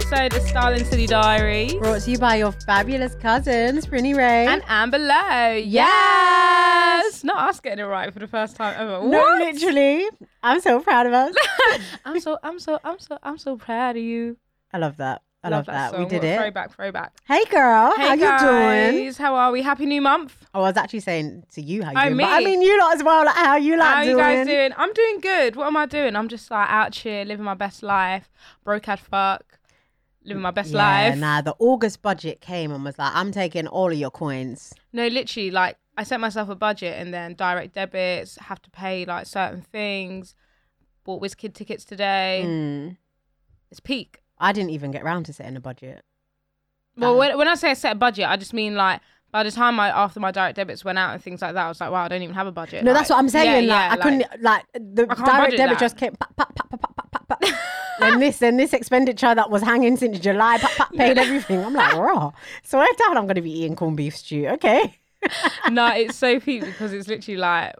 episode of Starling City Diary. Brought to you by your fabulous cousins, Prinny Ray. And Amber Lowe. Yes! Not us getting it right for the first time ever. No, What? literally. I'm so proud of us. I'm so proud of you. I love that. I love that. Song. We did What a it. Throwback. Hey girl, Hey how guys, you doing? how are we? Happy new month. Oh, I was actually saying to you how you Oh, doing. me? But I mean you lot as well, like how you How doing. you guys doing? I'm doing good. What am I doing? I'm just like out here living my best life. Broke as fuck. Living my best life. Nah, the August budget came and was like, I'm taking all of your coins. No, literally, like I set myself a budget and then direct debits, have to pay like certain things. Bought WizKid tickets today. It's peak. I didn't even get round to setting a budget. Well, when I say I set a budget, I just mean like by the time after my direct debits went out and things like that, I was like, wow, I don't even have a budget. No, like, that's what I'm saying. yeah, I couldn't, the I can't direct budget debit that. just came, pop, pop, pop, pop, pop, pop, pop. and this expenditure that was hanging since July, pop, pop, paid everything. I'm like, raw. Swear down, I'm going to be eating corned beef stew. Okay. No, it's so peak because it's literally like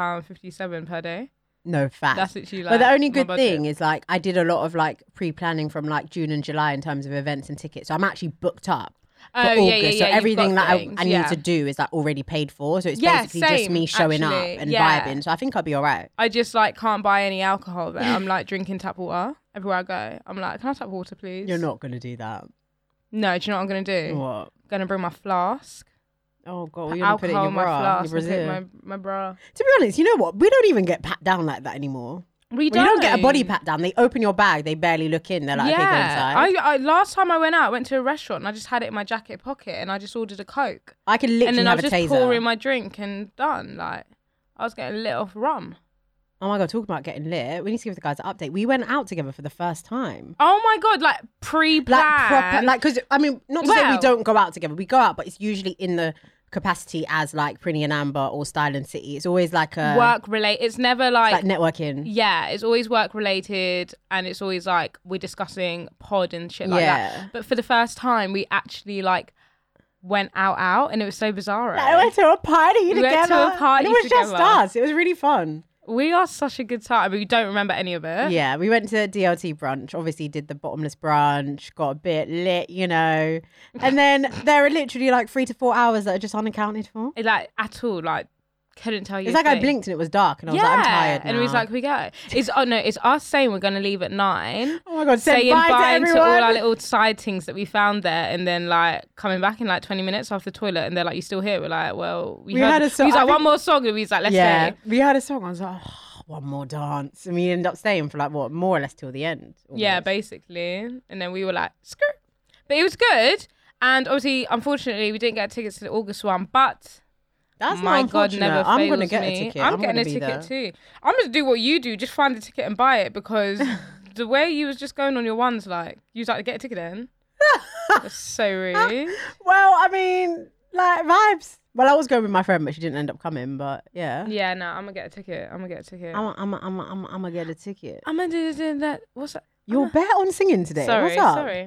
£1.57 per day. No facts. That's literally like. But the only my good budget. thing is like I did a lot of like pre-planning from like June and July in terms of events and tickets. So I'm actually booked up for August. So you've everything got that things, I need to do is like already paid for. So it's Yeah, basically just same, me showing actually. up and Yeah. vibing. So I think I'll be all right. I just like can't buy any alcohol there. I'm like drinking tap water everywhere I go. I'm like, can I tap water, please? You're not going to do that. No, do you know what I'm gonna do? What? Gonna bring my flask. Oh God, Put you're going to put it in alcohol your in my bra. flask Your and brassiere. put my bra. To be honest, you know what? We don't even get pat down like that anymore. We Well, you don't get a body pat down. They open your bag. They barely look in. They're like, okay, go inside. I last time I went to a restaurant and I just had it in my jacket pocket and I just ordered a Coke. I can literally And then I have was a just taser. pouring my drink and done. Like, I was getting lit off rum. Oh my God, talking about getting lit. We need to give the guys an update. We went out together for the first time. Oh my God, like pre-planned. Like proper, like, because I mean, not to say we Well- don't go out together. We go out, but it's usually in the capacity as like Prinny and Amber or Style and City. It's always like a work related. It's never like networking. yeah, it's always work related and it's always like we're discussing pod and shit like Yeah. that. But for the first time, we actually like went out and it was so bizarre. I went to a party We together. went to a party and it was just together. us. It was really fun. We are such a good time. But we don't remember any of it. Yeah, we went to DLT brunch. Obviously, did the bottomless brunch. Got a bit lit, you know. And then there are literally like 3 to 4 hours that are just unaccounted for. Like at all, like couldn't tell you. It's like a I thing. blinked and it was dark, and I was like, I'm tired now. And it was like, we go. It's us saying we're gonna leave at 9. oh my God, saying Saying bye to bye to everyone. all our little side things that we found there, and then like coming back in like 20 minutes after the toilet, and they're like, "You still here?" We're like, "Well, we had heard." a song- We was I like, think- "One more song," and we was like, "Let's yeah, stay." we had a song. I was like, oh, one more dance, and we ended up staying for like what, more or less till the end. Yeah, almost. basically. And then we were like, "Skirt," but it was good. And obviously, unfortunately, we didn't get tickets to the August one, but. That's My not God, unfortunate. never I'm fails gonna get me. a ticket. I'm getting gonna a be ticket there. too. I'm gonna do what you do. Just find the ticket and buy it because the way you was just going on your ones, like you was like, get a ticket then. That's so rude. Well, I mean, like vibes. Well, I was going with my friend, but she didn't end up coming. But yeah, Yeah, no, I'm gonna get a ticket. I'm gonna get a ticket. I'm gonna get a ticket. I'm gonna do that. What's that? You're bet on singing today. Sorry, What's up? sorry.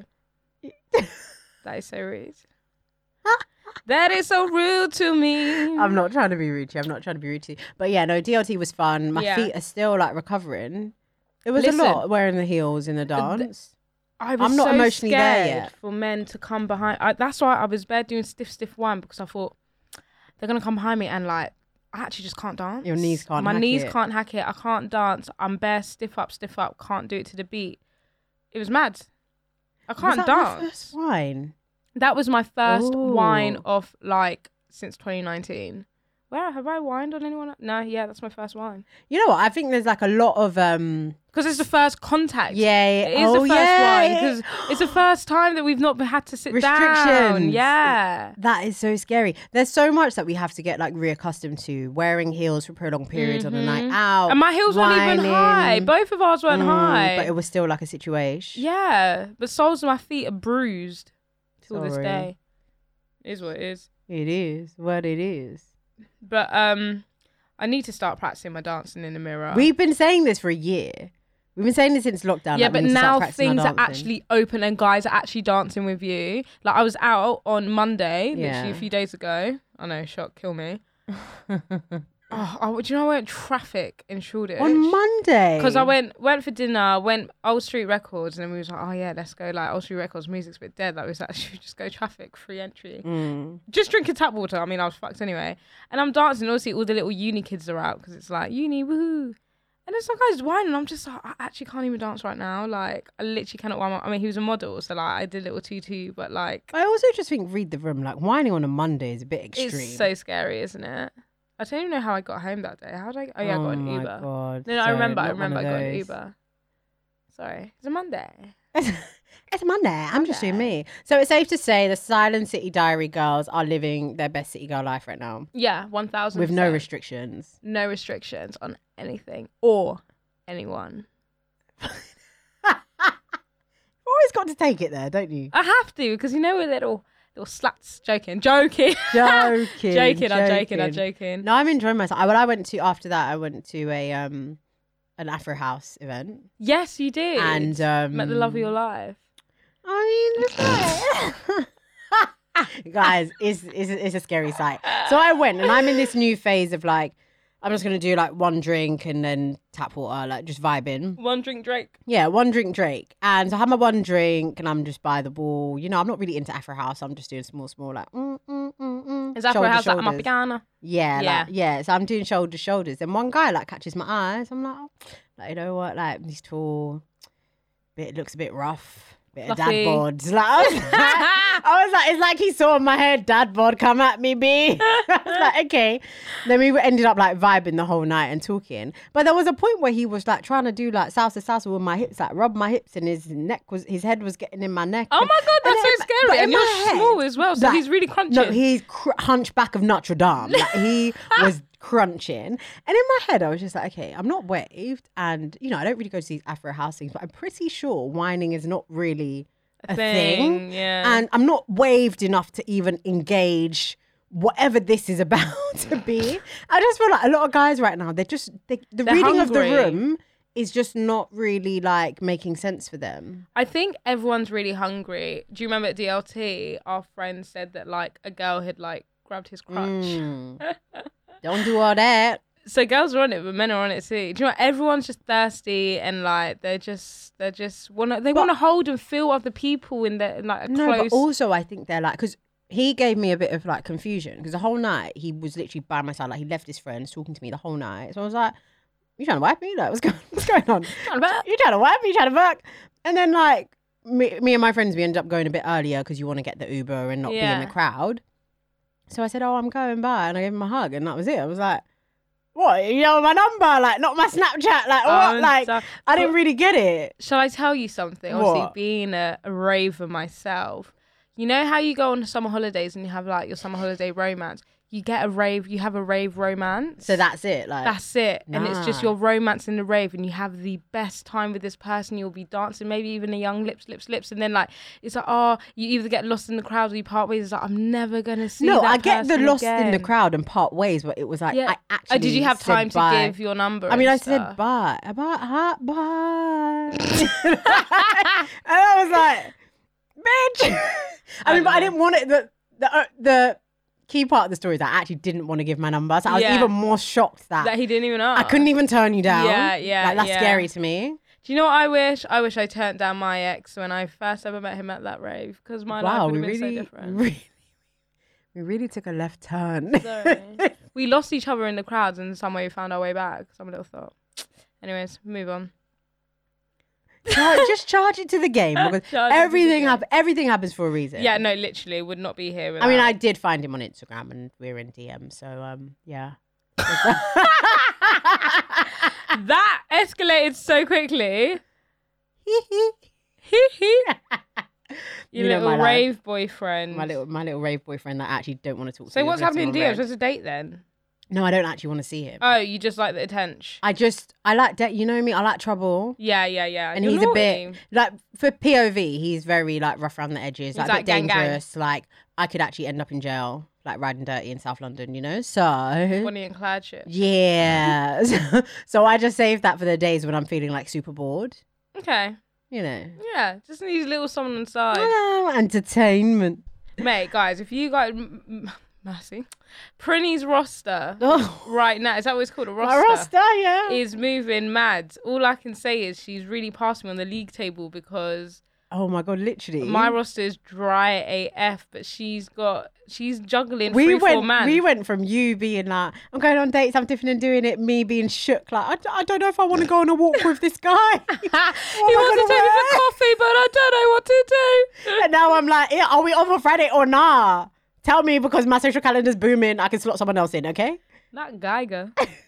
That is so rude. That is so rude to me. I'm not trying to be rude to you. I'm not trying to be rude to you. But yeah, no, DLT was fun. My Yeah. feet are still like recovering. It was Listen, a lot wearing the heels in the dance. I was I'm not so emotionally there scared yet. for men to come behind. That's why I was bare doing stiff one because I thought they're gonna come behind me and like I actually just can't dance. Your knees can't My hack knees it. can't hack it. I can't dance. I'm bare stiff up. Can't do it to the beat. It was mad. I Was can't that the dance. first wine? That was my first Ooh. wine of like since 2019. Where have I wined on anyone? No, yeah, that's my first wine. You know what? I think there's like a lot of Because it's the first contact. yeah. It is the first wine because it's the first time that we've not had to sit down. Restrictions. Yeah. That is so scary. There's so much that we have to get like reaccustomed to. Wearing heels for prolonged periods on a night out. And my heels weren't even whining. high. Both of ours weren't high. But it was still like a situation. Yeah. The soles of my feet are bruised till this Sorry. day. It is what it is. It is what it is. But I need to start practicing my dancing in the mirror. We've been saying this for a year. We've been saying this since lockdown. Yeah, like, we but need to start now practicing our things are dancing. actually open and guys are actually dancing with you. Like I was out on Monday, Yeah. literally a few days ago. I know, shock, kill me. Do you know I went traffic in Shoreditch? On Monday? Because I went for dinner, went Old Street Records, and then we was like, oh yeah, let's go like Old Street Records, music's a bit dead. Like we was like, should we just go traffic, free entry. Just drinking tap water. I mean, I was fucked anyway. And I'm dancing, obviously all the little uni kids are out because it's like, uni, woohoo. And it's like, I was whining, I'm just like, I actually can't even dance right now. Like, I literally cannot whine. I mean, he was a model, so like, I did a little tutu, but like... I also just think, read the room, like, whining on a Monday is a bit extreme. It's so scary, isn't it? I don't even know how I got home that day. How did I... Oh, yeah, I got an Uber. God. No, I remember I got an Uber. Sorry. It's a Monday. It's Monday. I'm just doing me. So it's safe to say the Silent City Diary girls are living their best city girl life right now. Yeah, 1,000%. With no restrictions. No restrictions on anything or anyone. Always got to take it there, don't you? I have to, because you know we're little slats. Joking. I'm joking. No, I'm enjoying myself. I went to, after that, I went to an Afro House event. Yes, you did. And met the love of your life. I mean, guys, it's a scary sight. So I went, and I'm in this new phase of like, I'm just gonna do like one drink and then tap water, like just vibing. One drink Drake. Yeah, one drink Drake. And so I had my one drink, and I'm just by the wall. You know, I'm not really into Afro House. I'm just doing small, like. Is Afro House like my piano? Yeah. So I'm doing shoulders, and one guy like catches my eyes. I'm like, you know what? Like he's tall, looks a bit rough. Bit of dad bod. Like, I was like, it's like he saw my head, dad bod, come at me, B. I was like, okay. Then we ended up like vibing the whole night and talking. But there was a point where he was like trying to do like salsa with my hips, like rub my hips, and his head was getting in my neck. Oh my God, that's so scary. And you're small as well, so he's really crunching. No, he's hunchback of Notre Dame. Like he was crunching. And in my head, I was just like, okay, I'm not waved. And, you know, I don't really go to these Afro House things, but I'm pretty sure whining is not really a thing. Yeah. And I'm not waved enough to even engage whatever this is about to be. I just feel like a lot of guys right now, the reading hungry. of the room is just not really like making sense for them. I think everyone's really hungry. Do you remember at DLT, our friend said that like a girl had like grabbed his crutch. Don't do all that. So girls are on it, but men are on it too. Do you know what? Everyone's just thirsty and like they just want to hold and feel other people in their like a close. No, but also I think they're like, because he gave me a bit of like confusion because the whole night he was literally by my side, like he left his friends talking to me the whole night. So I was like, you trying to wipe me? Like what's going on? You trying to wipe me? You trying to fuck? And then like me and my friends, we ended up going a bit earlier because you want to get the Uber and not be in the crowd. So I said, oh, I'm going by, and I gave him a hug, and that was it. I was like, what? You know my number? Like, not my Snapchat? Like, what? Like, I didn't really get it. Shall I tell you something? Obviously, being a raver myself, you know how you go on summer holidays and you have like your summer holiday romance? You have a rave romance. So that's it? Like that's it. Nah. And it's just your romance in the rave, and you have the best time with this person. You'll be dancing, maybe even a young lips. And then like, it's like, oh, you either get lost in the crowd or you part ways. It's like, I'm never going to see that person. No, I get the lost again. in the crowd and part ways, but it was like, I actually did you have time to give your number? I mean, I said bye. Bye. And I was like, bitch. I mean, but I didn't want it. The key part of the story is I actually didn't want to give my number, so I was even more shocked that he didn't even ask. I couldn't even turn you down. Yeah. Like, that's scary to me. Do you know what I wish? I wish I turned down my ex when I first ever met him at that rave, because my life would have been so different. We really took a left turn. Sorry. We lost each other in the crowds, and some way we found our way back. Some little thought. Anyways, move on. Just charge it to the game, because everything happens for a reason. Yeah, no, literally would not be here without. I mean, I did find him on Instagram and we're in DM, so yeah. That escalated so quickly. Your little rave boyfriend. My little rave boyfriend that I actually don't want to talk to. So what's happening in DMs? What's a date then? No, I don't actually want to see him. Oh, you just like the attention. I like you know me, I like trouble. Yeah. And he's naughty. A bit like, for POV, he's very like rough around the edges, like a bit dangerous. Gang. Like I could actually end up in jail, like riding dirty in South London, you know? So Bonnie and Clyde shit. Yeah. So I just saved that for the days when I'm feeling like super bored. Okay. You know. Yeah, just needs a little someone on the side. I know, entertainment. Mate, guys, if you guys Massey. Prinny's roster Oh. right now, is that what it's called? A A roster? roster, yeah. Is moving mad. All I can say is she's really passed me on the league table because Oh my God, literally. my roster is dry AF, but she's juggling 3-4 man. We went from you being like, I'm going on dates, I'm different and doing it, me being shook, like, I don't know if I want to go on a walk with this guy. He wants to take me for coffee, but I don't know what to do. And now I'm like, yeah, are we on for Friday or nah? Tell me, because my social calendar's booming, I can slot someone else in, okay? Not Geiger.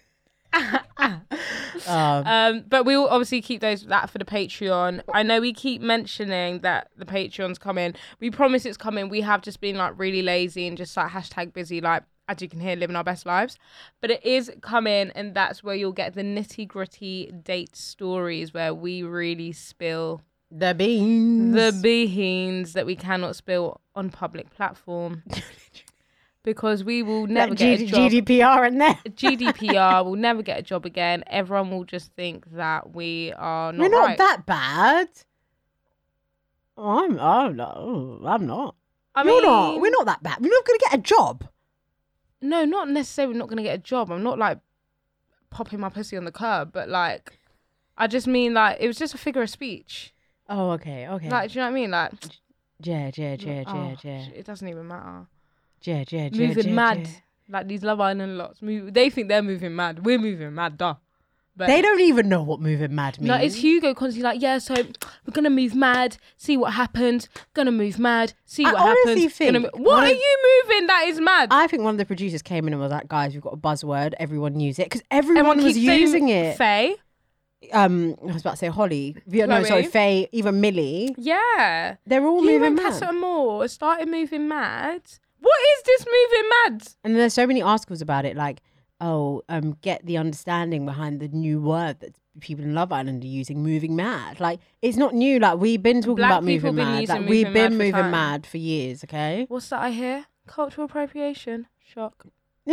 Um, But we will obviously keep that for the Patreon. I know we keep mentioning that the Patreon's coming. We promise it's coming. We have just been like really lazy and just like #busy, like as you can hear, living our best lives. But it is coming, and that's where you'll get the nitty gritty date stories where we really spill the beans. the beans that we cannot spill on public platform. Because we will never get a job. GDPR in there. GDPR will never get a job again. Everyone will just think that we are not We're not right. that bad. I'm not. I You're mean, not. We're not that bad. We're not going to get a job. No, not necessarily not going to get a job. I'm not like popping my pussy on the curb, but like, I just mean like, it was just a figure of speech. Oh, okay. Like, do you know what I mean? Like, Yeah. it doesn't even matter. Yeah. Moving mad. Like these Love Island lots. They think they're moving mad. We're moving mad, duh. But They don't even know what moving mad means. no, it's Hugo constantly like, yeah, so we're going to move mad, see what happens, gonna move mad, see what honestly happens. think What are you moving? That is mad. I think one of the producers came in and was like, guys, we've got a buzzword. Everyone use it. Because everyone was keeps saying using it. Faye. I was about to say Holly. No, Chloe. sorry, Faye, even Millie. Yeah. They're all You moving and mad. Casa Amor started moving mad. What is this moving mad? And there's so many articles about it, like, get the understanding behind the new word that people in Love Island are using, moving mad. Like, it's not new. Like, we've been talking Black about people moving been mad. using Like, we've moving been mad for moving time. mad for years, okay? What's that I hear? Cultural appropriation. Shock.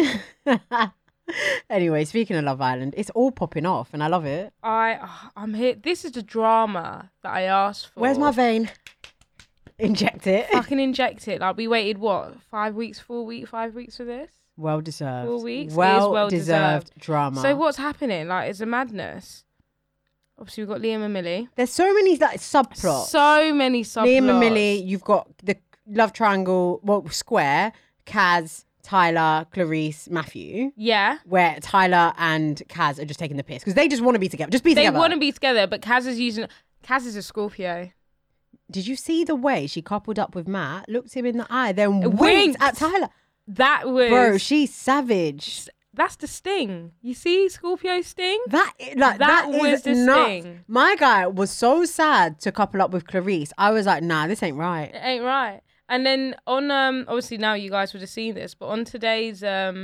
Anyway, speaking of Love Island, it's all popping off and I love it. I'm here. This is the drama that I asked for. Where's my vein? Inject it. Fucking inject it. Like, we waited, what, 5 weeks for this? Well deserved. 4 weeks? It is Well deserved drama. So what's happening? Like, it's a madness. Obviously, we've got Liam and Millie. There's so many like subplots. So many subplots. Liam and Millie, you've got the love triangle, well, square, Kaz, Tyler, Clarice, Matthew. Yeah. Where Tyler and Kaz are just taking the piss because they just want to be together. Just be They together. want to be together, but Kaz is a Scorpio. Did you see the way she coupled up with Matt, looked him in the eye, then Winked. winked at Tyler? That was... Bro, she's savage. That's the sting. You see Scorpio sting? That was is the nuts. sting. My guy was so sad to couple up with Clarice. I was like, nah, this ain't right. It ain't right. And then on obviously now you guys would have seen this, but on today's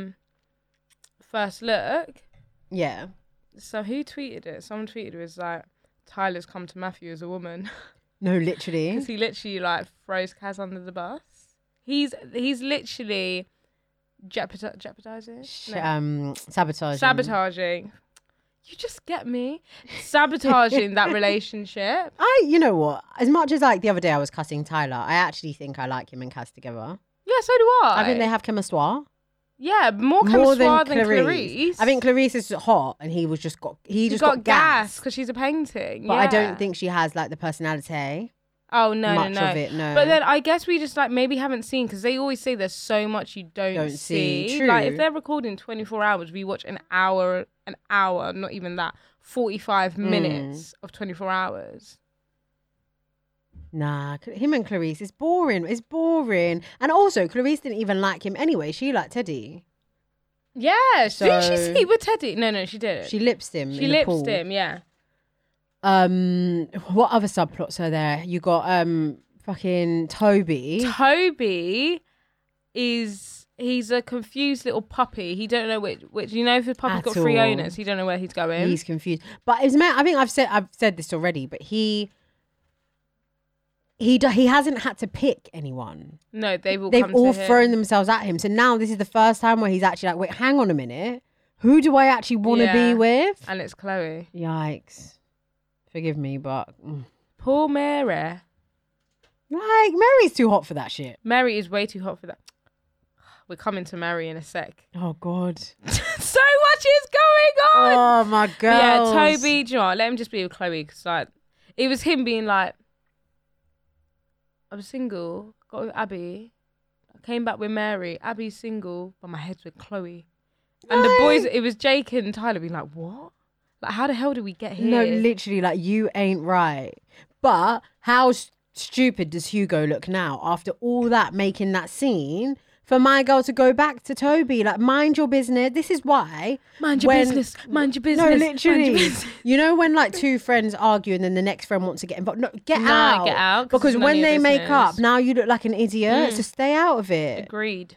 first look, Yeah. so who tweeted it? Someone tweeted it was like, Tyler's come to Matthew as a woman. No, literally. Because he literally like throws Kaz under the bus. He's literally jeopardizing. No. Sabotaging. You just get me. Sabotaging that relationship. You know what? As much as like the other day I was cussing Tyler, I actually think I like him and Kaz together. Yeah, so do I. I think they have chemistry. Yeah, more than Clarice. I think Clarice is hot, and he just got gas because she's a painting. But I don't think she has like the personality. Oh no, much no. of it, no. But then I guess we just like maybe haven't seen because they always say there's so much you don't see. True. Like if they're recording 24 hours, we watch an hour, not even that, 45 minutes of 24 hours. Nah, him and Clarice is boring. It's boring. And also, Clarice didn't even like him anyway. She liked Teddy. Yeah, didn't she sleep with Teddy? No, she didn't. She lipsed him. She lipsed him, yeah. What other subplots are there? You got fucking Toby. Toby he's a confused little puppy. He don't know which you know if the puppy's got 3 owners, he don't know where he's going. He's confused. But I think I've said this already, but he hasn't had to pick anyone. No, they've all thrown themselves at him. So now this is the first time where he's actually like, wait, hang on a minute. Who do I actually want to be with? And it's Chloe. Yikes. Forgive me, but... Poor Mary. Like, Mary's too hot for that shit. Mary is way too hot for that. We're coming to Mary in a sec. Oh God. So much is going on. Oh my God. Yeah, Toby, do you know what? Let him just be with Chloe because like it was him being like, I'm single, got with Abby, I came back with Mary, Abby's single, but my head's with Chloe. And the boys, it was Jake and Tyler being like, what? Like, how the hell did we get here? No, literally, like, you ain't right. But how stupid does Hugo look now after all that, making that scene for my girl to go back to Toby? Like, mind your business. This is why. Mind your business. Mind your business. No, literally. Mind your business. You know when like two friends argue and then the next friend wants to get involved? No, get No, out. get out, 'cause Because it's none when of your they make business. up, now you look like an idiot. So stay out of it. Agreed.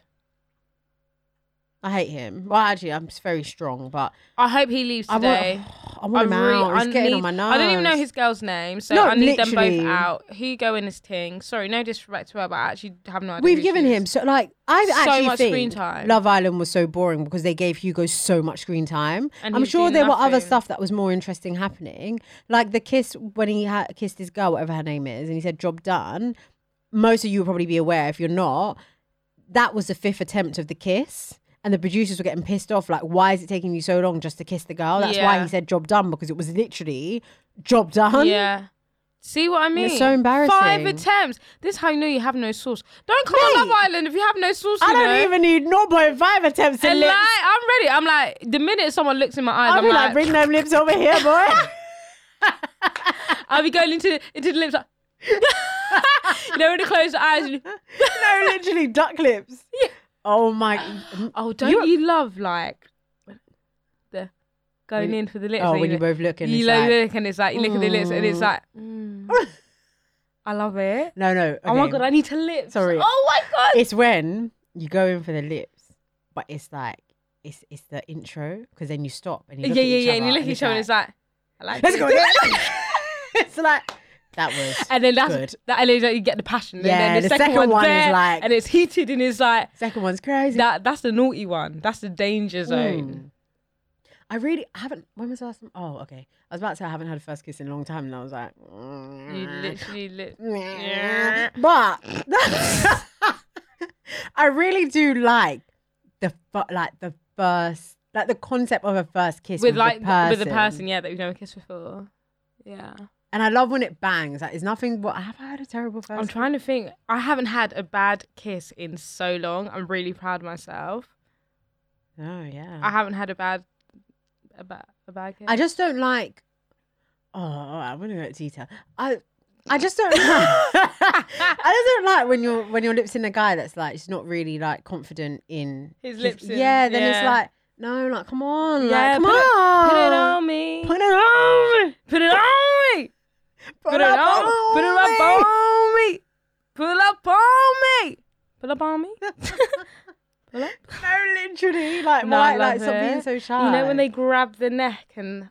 I hate him. Well, actually, I'm very strong, but I hope he leaves today. I want him out. He's getting on my nerves. I don't even know his girl's name, so No, I need them literally. both out. Hugo and his ting. Sorry, no disrespect to her, but I actually have no idea. We've who given she him is. so like I So actually much think screen time. Love Island was so boring because they gave Hugo so much screen time. And I'm he's sure doing there were other nothing. stuff that was more interesting happening, like the kiss when he kissed his girl, whatever her name is, and he said "job done." Most of you will probably be aware. If you're not, that was the 5th attempt of the kiss. And the producers were getting pissed off, like, why is it taking you so long just to kiss the girl? That's why Yeah. he said job done, because it was literally job done. Yeah. See what I mean? It's so embarrassing. 5 attempts. This is how you know you have no sauce. Don't come on Mate, Love Island if you have no sauce. I you know. don't even need 0.5 attempts to And lips. like, I'm ready. I'm like, the minute someone looks in my eyes, I'll I'm be like, like, bring them lips over here, boy. I'll be going into the lips. Like, you know, when they close the eyes. And No, literally duck lips. Yeah. Oh my. oh, don't you love like the going in for the lips? Oh, and when you both look and you it's look like, and it's like you look at the lips and it's like, I love it. no. Oh my okay. god, I need to lips. Sorry. Oh my god. It's when you go in for the lips, but it's like it's the intro because then you stop and you look at each other and you look at each other and it's like, I like let's it. go. It's like that was. And then that's good. that, and then you get the passion. Yeah, and then the the second second one's one is there, like- and it's heated and it's like Second one's crazy. that's the naughty one. That's the danger zone. I haven't. When was the last time? Oh, okay. I was about to say I haven't had a first kiss in a long time, and I was like, You literally but I really do like the first, like the concept of a first kiss with with like the the person, yeah, that you've never kissed before. Yeah. And I love when it bangs. Like, it's nothing. But I have had a terrible first. I'm trying to think. I haven't had a bad kiss in so long. I'm really proud of myself. Oh yeah. I haven't had a bad kiss. I just don't like. Oh, I'm gonna go into detail. I just don't. I just don't like when your lips in a guy that's like it's not really like confident in His lips in- Yeah, then it's yeah. like no, like come on, Yeah, like come put it- on, Put it on me. put it on me, Put it on me. Put it on. Put it up on me. Pull up on me. Pull up on me. Pull up. No, literally, like No, why, I like love stop it. being so shy. You know when they grab the neck and.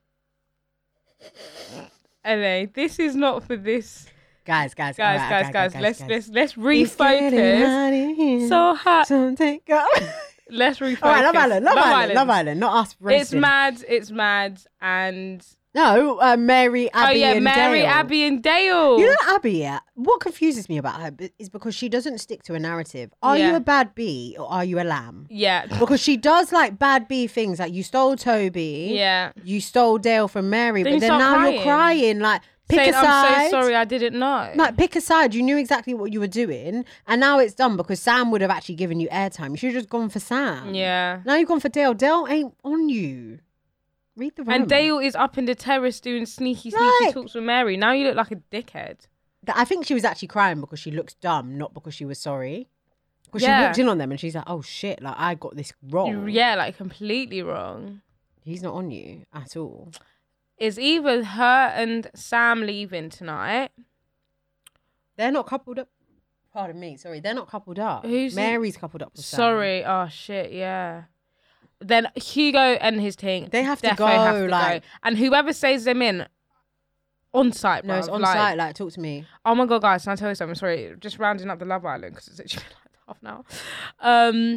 Anyway, this is not for this. guys, Guys, alright, let's It's getting refocus. hot in here. So hot. So take off. Let's refocus. All right, Love Island, not us. It's roasting. mad, and No, Mary, Abby, and Mary, Dale. Abby, and Dale. You know Abby, yeah? What confuses me about her is because she doesn't stick to a narrative. Are you Yeah. a bad bee or are you a lamb? Yeah, Because she does like bad bee things, like you stole Toby, yeah. you stole Dale from Mary, Then but you then start now you're crying. crying. Like, pick Saying, a side. I'm so sorry, I didn't know. Like, pick a side. You knew exactly what you were doing, and now it's done because Sam would have actually given you airtime. You should have just gone for Sam. Yeah. Now you've gone for Dale. Dale ain't on you. Read the room. And Dale is up in the terrace doing sneaky Like- talks with Mary. Now you look like a dickhead. I think she was actually crying because she looks dumb, not because she was sorry. Because she Yeah. walked in on them and she's like, "Oh shit! Like I got this wrong. Yeah, like completely wrong. He's not on you at all." Is either her and Sam leaving tonight? They're not coupled up. Pardon me. Sorry, they're not coupled up. Who's- Mary's coupled up with Sam. Sorry. Oh shit. Yeah. Then Hugo and his team. They have to defo go, Have to like- go. And whoever says them in on site. No, it's bruv, on like, site. Like, talk to me. Oh my god, guys! Can I tell you something? Sorry, just rounding up the Love Island because it's literally like half an hour.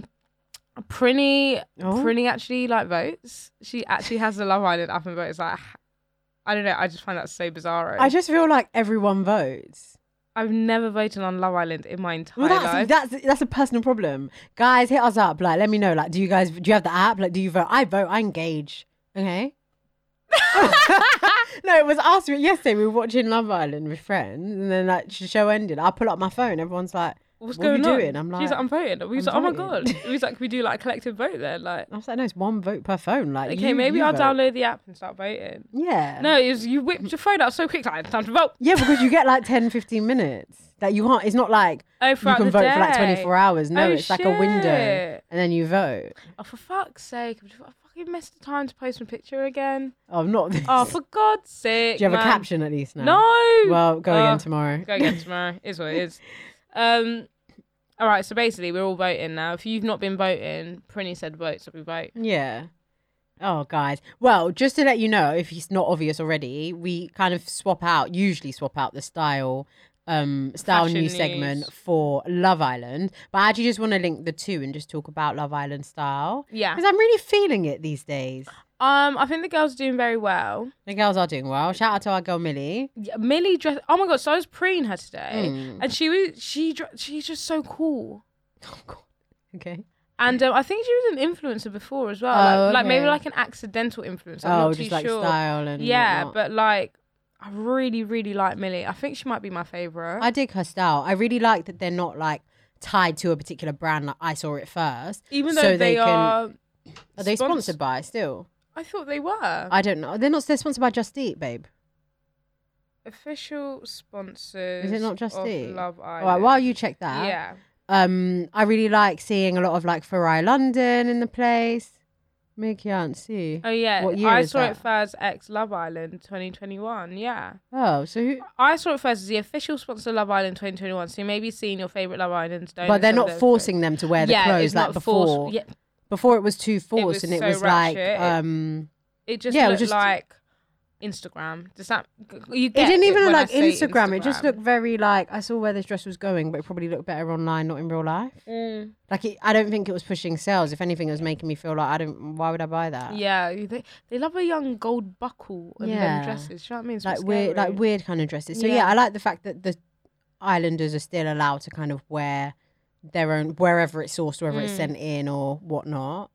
Prinny actually like votes. She actually has the Love Island up and votes. Like, I don't know. I just find that so bizarre. I just feel like everyone votes. I've never voted on Love Island in my entire Well, life. that's a personal problem. Guys, hit us up. Like, let me know. Like, do you have the app? Like, do you vote? I vote. I engage. Okay. No, it was us yesterday. We were watching Love Island with friends, and then like the show ended. I pull up my phone. Everyone's like, What's what going are you on? doing? I'm like, She's like, I'm voting. We was like, oh my god. We was like, we do like a collective vote then. Like, I was like, no, it's one vote per phone. Like, okay, maybe you I'll vote. download the app and start voting. Yeah. No, you whipped your phone out so quick. Like, it's time to vote. Yeah, because you get like 10, 15 minutes. That you can't. It's not like Oh, you throughout can the vote for like day. 24 hours. No, Oh, it's like a window, shit. and then you vote. Oh, for fuck's sake! I fucking missed the time to post my picture again. Oh, not this. Oh, for God's sake! Do you have man. a caption at least now? No. Well, go again tomorrow. Go again tomorrow. Is what it is. All right. So basically, we're all voting now. If you've not been voting, Prinny said vote, so we vote. Yeah. Oh, guys. Well, just to let you know, if it's not obvious already, we kind of usually swap out the style Fashion news news. segment for Love Island. But I actually just want to link the two and just talk about Love Island style. Yeah. Because I'm really feeling it these days. I think the girls are doing very well. The girls are doing well. Shout out to our girl Millie. Yeah, Millie dressed. Oh my god! So I was preying her today, Mm. and she's just so cool. Oh, God. Okay. And I think she was an influencer before as well, Oh, like maybe okay. like an accidental influencer. I'm Oh, not just too like sure. style and Yeah, whatnot. but like I really, really like Millie. I think she might be my favorite. I dig her style. I really like that they're not like tied to a particular brand. Like I saw it first. Even though so they are. Are they sponsored by still? I thought they were I don't know. They're sponsored by Just Eat, babe. official sponsors. Is it not Just of Eat? Love Island. All right, while you check that. Yeah. I really like seeing a lot of like Farai London in the place. Me can't see. Oh yeah. What year I is saw that? it first. X Love Island 2021. Yeah. Oh, so who? I saw it first as the official sponsor of Love Island 2021. So you may be seeing your favorite Love Islands. But they're not forcing them to wear the clothes it's like not before. forced. Yeah, Before it was too forced, was and it so was ratchet. like it just yeah, it looked was just- like Instagram. Does that you It get didn't even when look I like say Instagram. It just looked very like I saw where this dress was going, but it probably looked better online, not in real life. Like I don't think it was pushing sales. If anything, it was making me feel like why would I buy that? Yeah, they love a young gold buckle and Yeah. them dresses. Do you know what I mean? It's a Like bit weird, scary. like weird kind of dresses. So Yeah. yeah, I like the fact that the islanders are still allowed to kind of wear their own wherever it's sourced, whether it's sent in or whatnot.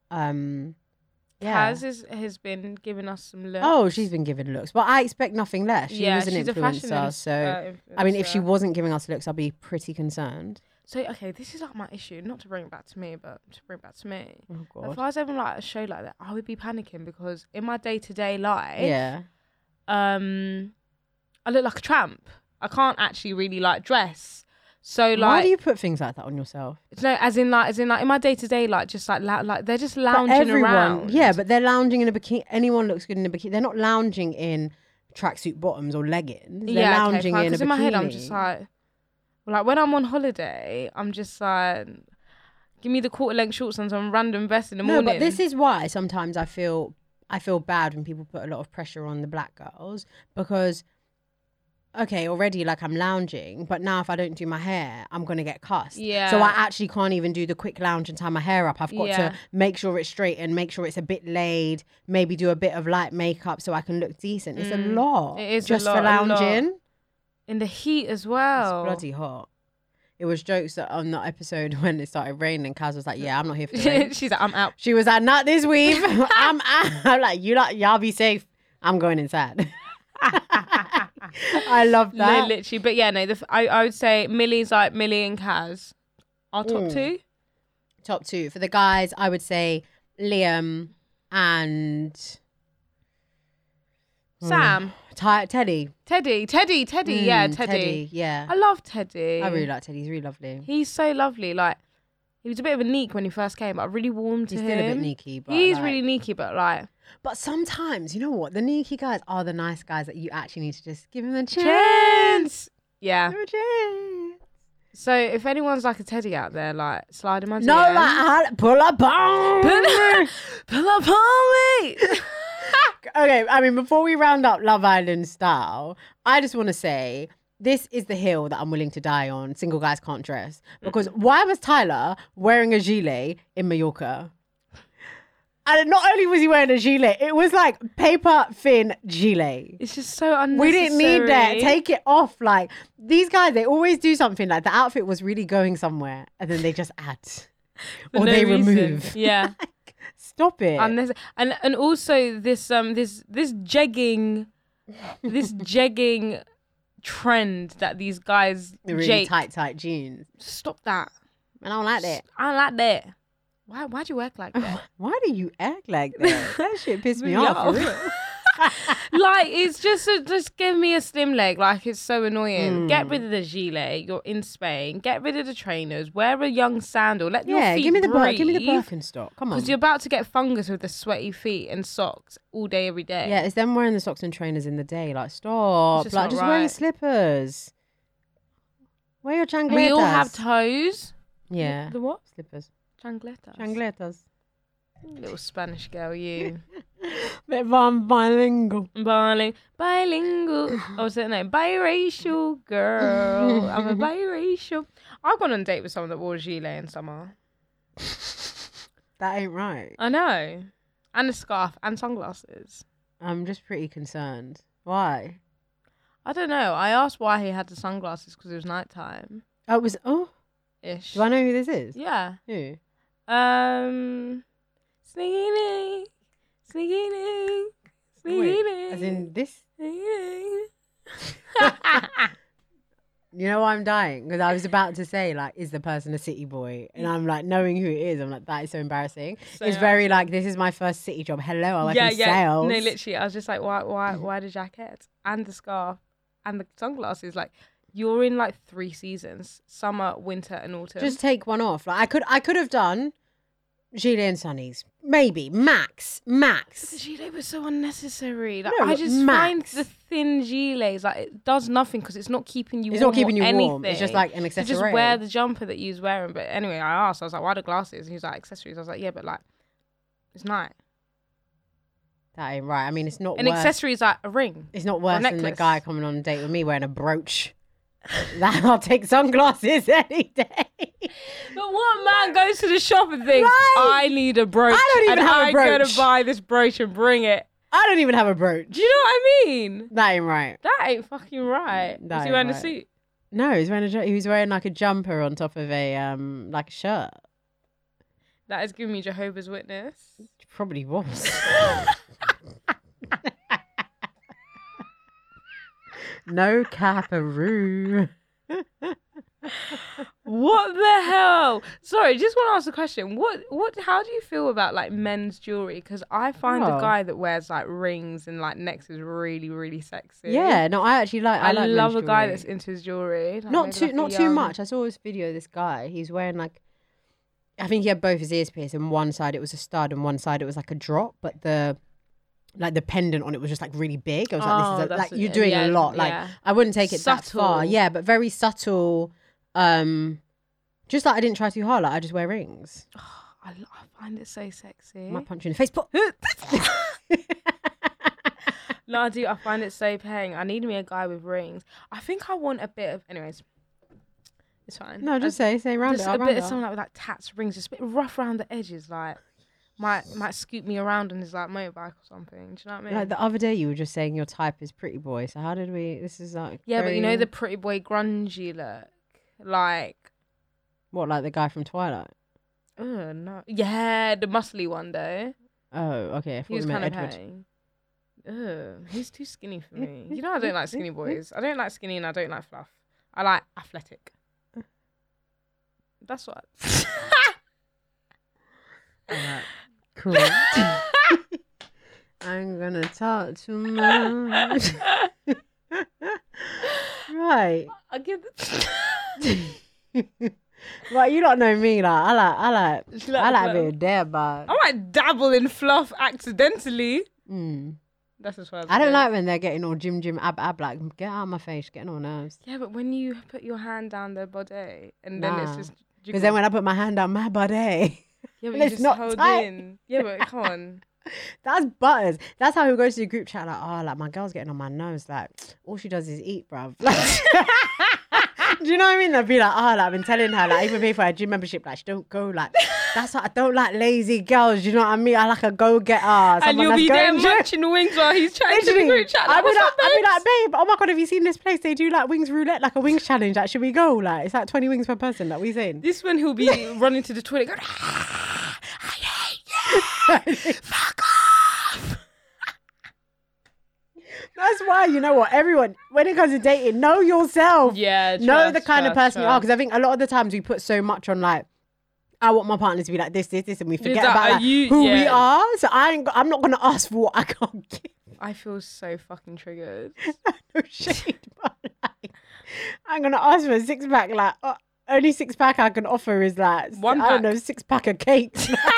Yeah. Kaz has been giving us some looks. Oh, she's been giving looks, but I expect nothing less. She was an she's a fashion influencer, so I mean, if she influencer. wasn't giving us looks, I'd be pretty concerned. So okay, this is like my issue. Not to bring it back to me, but to bring it back to me. Oh If God. I was ever like a show like that, I would be panicking because in my day-to-day life, Yeah. I look like a tramp. I can't actually really like dress. So Why like, do you put things like that on yourself? no, as in like in my day-to-day, like just like they're just But lounging around. yeah, but they're lounging in a bikini. Anyone looks good in a bikini. They're not lounging in tracksuit bottoms or leggings. They're yeah, okay, lounging fine. in a 'Cause bikini. in my head, I'm just like when I'm on holiday, I'm just like, give me the quarter-length shorts and some random vest in the no, morning. but this is why sometimes I feel bad when people put a lot of pressure on the black girls because. Okay, already like I'm lounging, but now if I don't do my hair, I'm gonna get cussed. Yeah. So I actually can't even do the quick lounge and tie my hair up. I've got Yeah. to make sure it's straight and make sure it's a bit laid. Maybe do a bit of light makeup so I can look decent. It's a lot. It is just a lot, for a lot. lounging. in the heat as It's well. bloody hot. It was jokes that on that episode when it started raining, Kaz was like, "Yeah, I'm not here for the rain." She's like, I'm out. She was like, "Not this week. I'm out." I'm like, y'all be safe. I'm going inside." I love No, that. literally. But yeah, no, I would say Millie's like Millie and Kaz are top two. Top two for the guys, I would say Liam and Sam, Teddy. Teddy, yeah, Teddy. Yeah. I love Teddy. I really like Teddy. He's really lovely. He's so lovely. Like, he was a bit of a neek when he first came, but I really warmed to He's him. still a bit sneaky, but He's like- really neaky, but like, But sometimes, you know what? The sneaky guys are the nice guys that you actually need to just give them a chance. chance. Yeah. Give them a chance. So if anyone's like a Teddy out there, like, slide in my No, DMs. like pull up on me. Pull up on me. Okay, I mean, before we round up Love Island style, I just want to say this is the hill that I'm willing to die on. Single guys can't dress. Because why was Tyler wearing a gilet in Mallorca? And not only was he wearing a gilet, it was like paper thin gilet. It's just so unnecessary. We didn't need that. Take it off. Like, these guys, they always do something like the outfit was really going somewhere and then they just add or they remove. Yeah. Stop it. And also this jegging trend that these guys the really tight jeans. Stop that. I don't like that. I don't like that. Why do you act like that? Why do you act like that? That shit pissed me off. For real. Like, it's just give me a slim leg. Like, it's so annoying. Get rid of the gilet. You're in Spain. Get rid of the trainers. Wear a young sandal. Let your feet give me the breathe. Give me the Birkenstock. Come on. Because you're about to get fungus with the sweaty feet and socks all day, every day. Yeah, it's them wearing the socks and trainers in the day. Like, stop. Like, just wear your slippers. Wear your chancletas. We all have toes. Yeah. The what? Slippers. Chancletas. Little Spanish girl, you. Bit bilingual. Bilingual. Oh, what's that name? Biracial girl. I'm a biracial. I've gone on a date with someone that wore a gilet in summer. That ain't right. I know. And a scarf and sunglasses. I'm just pretty concerned. Why? I don't know. I asked why he had the sunglasses because it was nighttime. Oh, it was... Oh. Ish. Do I know who this is? Yeah. Who? Sneaking. Wait, as in this? You know why I'm dying? Because I was about to say, like, is the person a city boy? And I'm like, knowing who it is, I'm like, that is so embarrassing. It's very like, this is my first city job. Hello, I work in sales. No, literally, I was just like, why the jacket and the scarf and the sunglasses? Like, you're in like 3 seasons: summer, winter, and autumn. Just take one off. Like, I could have done gilet and sunnies, maybe max. But the gilet was so unnecessary. Like, No, I just find the thin gilets, like, it does nothing because it's not keeping you. It's warm. It's not keeping you anything. Warm. It's just like an accessory. So just wear the jumper that you was wearing. But anyway, I asked. I was like, "Why the glasses?" And he was like, "Accessories." I was like, "Yeah, but like, it's night." That ain't right. I mean, it's not. An accessory is like a ring. It's not worse than the guy coming on a date with me wearing a brooch. That I'll take sunglasses any day. But what man goes to the shop and thinks, I need a brooch, I don't even have a brooch. I'm going to buy this brooch and bring it. I don't even have a brooch. Do you know what I mean? That ain't right. That ain't fucking right. Was he wearing a suit? No, he was wearing like a jumper on top of a like a shirt. That is giving me Jehovah's Witness. Probably was. No caparoo. What the hell? Sorry, just want to ask a question. How do you feel about like men's jewelry? Because I find a guy that wears like rings and like necklaces really, really sexy. Yeah, no, I actually like. I love a guy that's into his jewelry. Like, not too much. I saw this video of this guy. He's wearing like, I think he had both his ears pierced, and one side it was a stud, and one side it was like a drop, but the pendant on it was just like really big. I was like, this is like you're doing a lot. Like I wouldn't take it that far. Yeah, but very subtle. Just like I didn't try too hard. Like I just wear rings. Oh, I find it so sexy. I might punch you in the face. No, I do. I find it so paying. I need me a guy with rings. I think I want a bit of. Anyways, it's fine. No, just say round just it. Just a bit of something like with like tats, rings, just a bit rough around the edges, like. Might scoop me around on his like motorbike or something. Do you know what I mean? Like the other day, you were just saying your type is pretty boy. So how did we? This is like but you know the pretty boy grungy look, like what? Like the guy from Twilight? Oh no, yeah, the muscly one though. Oh, okay. I thought he was kind of paying. He's too skinny for me. You know I don't like skinny boys. I don't like skinny and I don't like fluff. I like athletic. That's what. Cool. I'm gonna talk too much. Right. I give. Right, you don't know me. Like I like a bit of dab, but I might dabble in fluff accidentally. That's as far as I don't like when they're getting all gym ab like get out of my face, getting on nerves. Yeah, but when you put your hand down their body and then it's just because then when I put my hand down my body. Yeah, but you just hold tight. In. Yeah, but come on. That's butters. That's how he goes to the group chat like, oh, like my girl's getting on my nose. Like, all she does is eat, bruv. Like, Do you know what I mean? They'll be like, like, I've been telling her, like, even pay for her gym membership, like, she don't go, like, that's what I don't like lazy girls. You know what I mean? I like a go-getter. And you'll be there munching the wings while he's chatting to the group chat. Like, I'll be like, babe, oh my God, have you seen this place? They do like wings roulette, like a wings challenge. Like, should we go? Like, it's like 20 wings per person. Like, what are you saying? This one, he'll be running to the toilet going, I hate you. Fuck off. That's why, you know what, everyone, when it comes to dating, know yourself. Yeah, know the kind of person you are. Because I think a lot of the times we put so much on, like, I want my partner to be like this, and we forget about like, who we are. So I'm not going to ask for what I can't give. I feel so fucking triggered. No shade, but like, I'm going to ask for a 6-pack. Like, only 6-pack I can offer is like, I don't know, 6-pack of cake.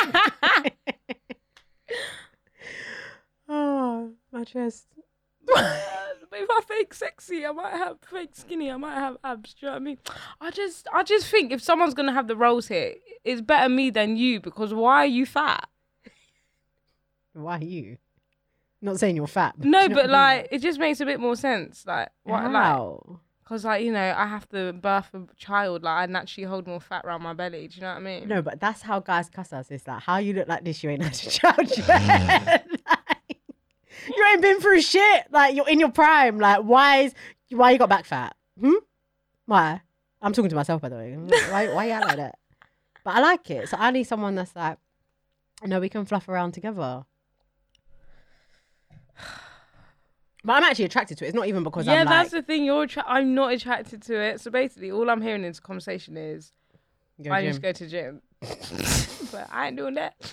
Oh, my chest. If I fake sexy, I might have fake skinny, I might have abs. Do you know what I mean? I just think if someone's gonna have the roles here, it's better me than you, because why are you fat? Why are you? Not saying you're fat. No, but like it just makes a bit more sense. Like what? How? Like, because like, you know, I have to birth a child. Like I naturally hold more fat around my belly. Do you know what I mean? No, but that's how guys cuss us. It's like, how you look like this, you ain't had a child yet. You ain't been through shit. Like, you're in your prime. Like, why you got back fat? Why? I'm talking to myself, by the way. Why you out like that? But I like it. So I need someone that's like, no, we can fluff around together. But I'm actually attracted to it. It's not even because I'm like... Yeah, that's the thing. I'm not attracted to it. So basically, all I'm hearing in this conversation is, I just go to gym. But I ain't doing that.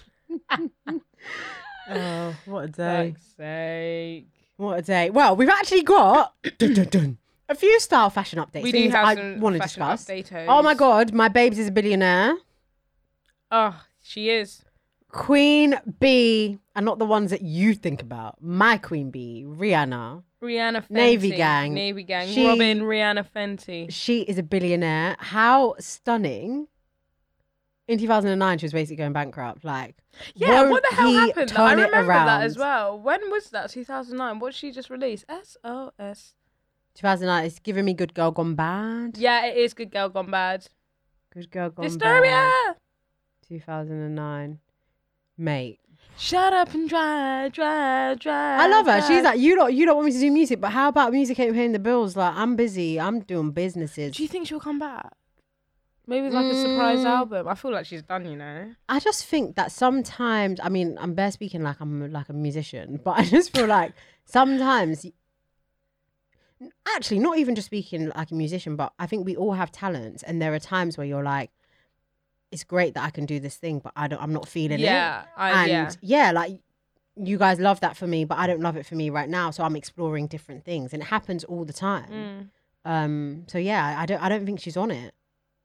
Oh, what a day. Fuck's sake. What a day. Well, we've actually got a few style fashion updates. We do have I some want to fashion discuss. updatos. Oh my God, my babes is a billionaire. Oh, she is. Queen Bee, and not the ones that you think about. My Queen Bee, Rihanna. Rihanna Fenty. Navy Gang. Robin, Rihanna Fenty. She is a billionaire. How stunning. In 2009, she was basically going bankrupt. Like, yeah, what the hell happened? I remember around? that as well. When was that? 2009. What did she just release? SOS. 2009. It's giving me Good Girl Gone Bad. Yeah, it is Good Girl Gone Bad. Good Girl Gone Disturbia. Bad. 2009. Mate. Shut up and drive. I love her. She's like, you don't want me to do music, but how about music ain't paying the bills? Like, I'm busy. I'm doing businesses. Do you think she'll come back? Maybe like a surprise album. I feel like she's done, you know. I just think that sometimes, I mean, I'm bare speaking like I'm like a musician, but I just feel like sometimes, actually, not even just speaking like a musician, but I think we all have talents, and there are times where you're like, it's great that I can do this thing, but I'm not feeling it. Yeah, like you guys love that for me, but I don't love it for me right now. So I'm exploring different things, and it happens all the time. So yeah, I don't think she's on it.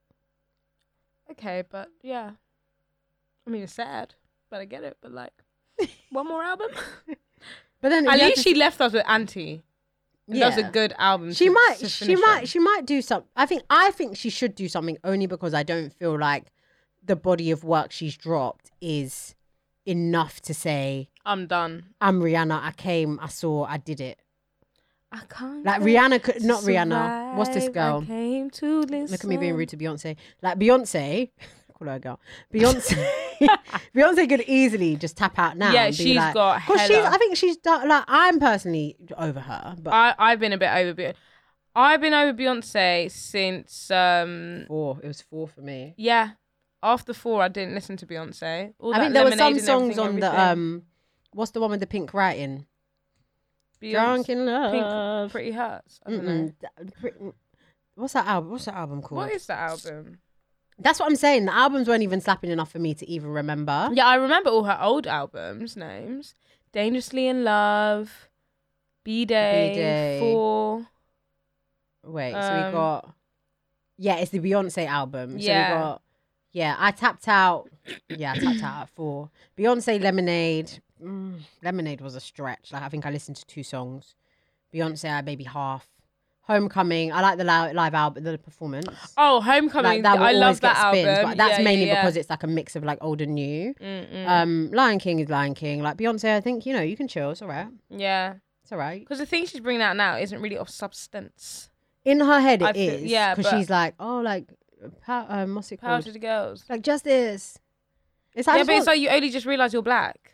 Okay, but yeah, I mean it's sad, but I get it. But like, one more album. But then at least she left us with Auntie. Yeah, that was a good album. She might do something. I think she should do something, only because I don't feel like the body of work she's dropped is enough to say I'm done. I'm Rihanna. I came, I saw, I did it. I can't. Like Rihanna could not Rihanna. What's this girl? I came to listen. Look at me being rude to Beyonce. Like Beyonce, call her a girl. Beyonce could easily just tap out now. Yeah, and be she's like, got hella. I think she's done. Like, I'm personally over her, but I've been a bit over Beyonce. I've been over Beyonce since 4. It was 4 for me. Yeah, after 4, I didn't listen to Beyonce. I think there were some songs on the what's the one with the pink writing? Drunk in Love. Pink Pretty Hurts. I don't know. What's that album? What's that album called? What is that album? That's what I'm saying. The albums weren't even slapping enough for me to even remember. Yeah, I remember all her old albums names. Dangerously in Love, B-Day, 4. Wait, so we got... Yeah, it's the Beyonce album. So yeah. we got... Yeah, I tapped out. Yeah, I tapped out at 4. Beyonce, Lemonade. Lemonade was a stretch. Like, I think I listened to 2 songs. Beyonce, maybe half. Homecoming. I like the live album, the performance. Oh, Homecoming. Like, I love that album. But that's mainly because it's like a mix of like old and new. Lion King is Lion King. Like Beyonce, I think, you can chill. It's all right. Yeah. It's all right. Because the thing she's bringing out now isn't really of substance. In her head, I it feel- is. yeah, because but- she's like, oh, like, what's it Power called? to the girls. Like justice. It's Yeah, like, but it's like you only just realise you're black.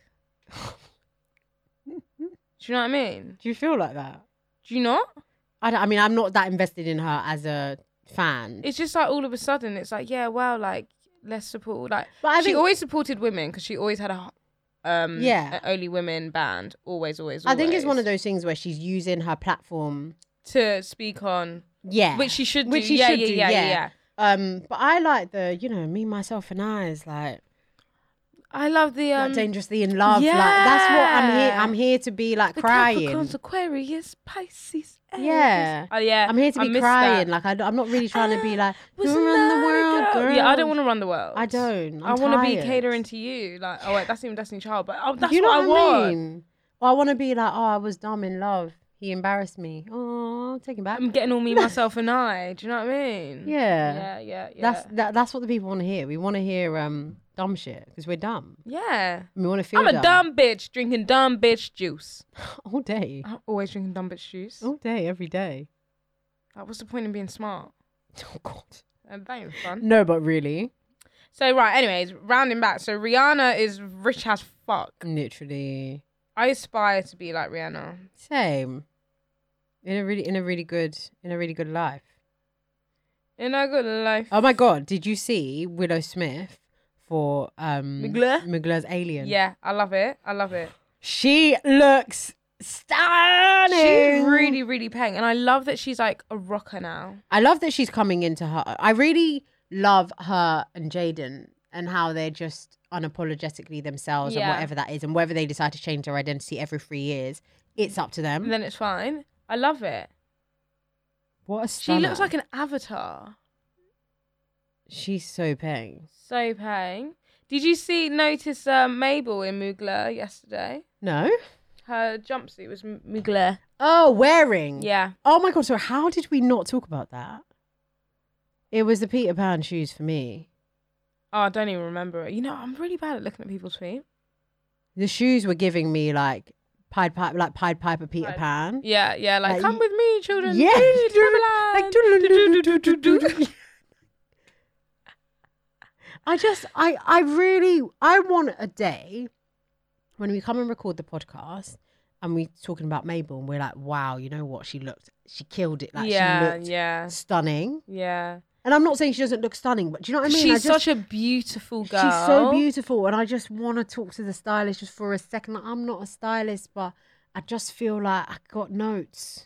Do you know what I mean? do you feel like that? Do you not? I mean, I'm not that invested in her as a fan. It's just like all of a sudden, it's like, yeah, well, like, let's support. Like, But I she think, always supported women because she always had a Yeah. an only women band. Always. I think it's one of those things where she's using her platform. to speak on, Yeah. which she should do. Which she yeah, should yeah, do, yeah, yeah. yeah. But I like the, me, myself, and I is like, I love the like dangerously in love. Like that's what I'm here. I'm here to be like the crying. Capricorns, Aquarius, Pisces. Aries. Yeah. Oh yeah. I'm here to I be miss crying. that. Like I'm not really trying to be like, Was who run the not a world, girl? Yeah, I don't want to run the world. I don't. I want to be tired. catering to you. Like, oh wait, that's even Destiny Child, but that's you know what I want. mean? Or I want to be like, oh, I was dumb in love. He embarrassed me. Oh, take him back. I'm getting all me, myself, and I. Do you know what I mean? Yeah. Yeah. That's what the people want to hear. We want to hear dumb shit because we're dumb. Yeah. We want to feel I'm a dumb bitch drinking dumb bitch juice. all day. I'm always drinking dumb bitch juice. All day, every day. Like, what's the point in being smart? Oh God. That ain't even fun. No, but really, So right, anyways, rounding back. So Rihanna is rich as fuck. literally, I aspire to be like Rihanna. same. In a really good life. In a good life. Oh my God! Did you see Willow Smith for Mugler? Mugler's Alien? Yeah, I love it. I love it. She looks stunning. She's really, really paying. And I love that she's like a rocker now. I love that she's coming into her. I really love her and Jaden and how they're just unapologetically themselves and Yeah. whatever that is, and whether they decide to change their identity every 3 years, it's up to them. And then it's fine. I love it. What a She stunner. looks like an avatar. She's so paying. So paying. Did you notice Mabel in Mugler yesterday? No. Her jumpsuit was Mugler. Oh, wearing. Yeah. Oh my God. So how did we not talk about that? It was the Peter Pan shoes for me. Oh, I don't even remember it. You know, I'm really bad at looking at people's feet. The shoes were giving me like Pied Piper Peter Pied- Pan. Yeah, yeah. Like, Like, come with me, children. Yeah. Like, I want a day when we come and record the podcast and we talking about Mabel and we're like, wow, you know what? She killed it. Like she looked yeah. stunning. Yeah. And I'm not saying she doesn't look stunning, but do you know what I mean? She's such a beautiful girl. She's so beautiful. And I just want to talk to the stylist just for a second. Like, I'm not a stylist, but I just feel like I got notes.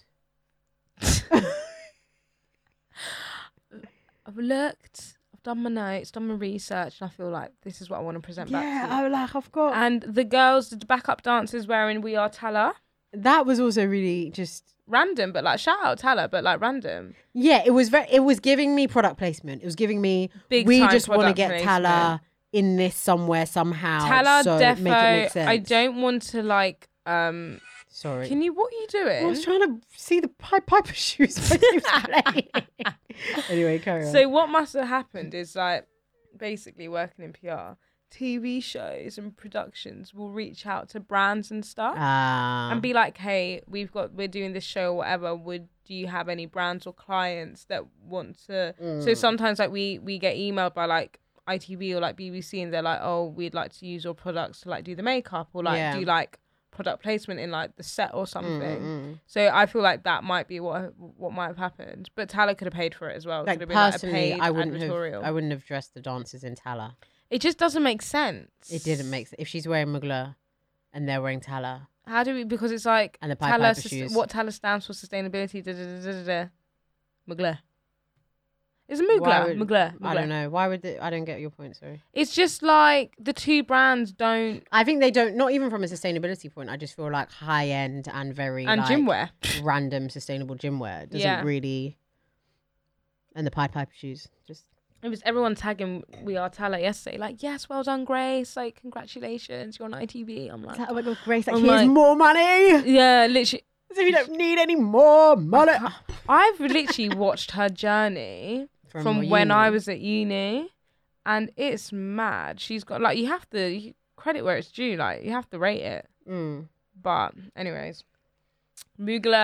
I've looked, I've done my notes, done my research, and I feel like this is what I want to present back to you. I've got. And the girls, the backup dancers wearing We Are Tala. That was also really just Random, but like shout out Tala, but like random. yeah. It was giving me product placement. It was giving me Big we time just want to product get placement. Tala in this somewhere somehow. Tala so defo. make it make sense. I don't want to like Sorry. Can you? What are you doing? I was trying to see the Pied Piper shoes when he was playing. Anyway, carry on. So what must have happened is like basically working in PR, TV shows and productions will reach out to brands and stuff and be like, hey, we're doing this show or whatever. Do you have any brands or clients that want to? So sometimes like we get emailed by like ITV or like BBC and they're like, oh, we'd like to use your products to like do the makeup or like do like product placement in like the set or something. So I feel like that might be what might have happened. But Tala could have paid for it as well. It like could have been personally, like a paid I wouldn't advertorial. have dressed the dancers in Tala. It just doesn't make sense. It didn't make sense. If she's wearing Mugler and they're wearing Tala. How do we? Because it's like And the Pied Piper Tala. shoes. What Tala stands for sustainability. Mugler. It's Why Mugler. would- Mugler. I don't know. Why would I don't get your point, sorry. It's just like the two brands don't. I think they don't, not even from a sustainability point. I just feel like high end and very And like, gym wear. random sustainable gym wear doesn't Yeah. really. And the Pied Piper shoes, just It was everyone tagging We Are Tala yesterday. Like, yes, well done, Grace. Like, congratulations, you're on ITV. I'm like, oh my God, Grace, like I'm here's like- more money. yeah, literally. As if you don't need any more money. I've literally watched her journey from when I was at uni, and it's mad. She's got like you have to credit where it's due. Like you have to rate it. Mm. But anyways, Mugler,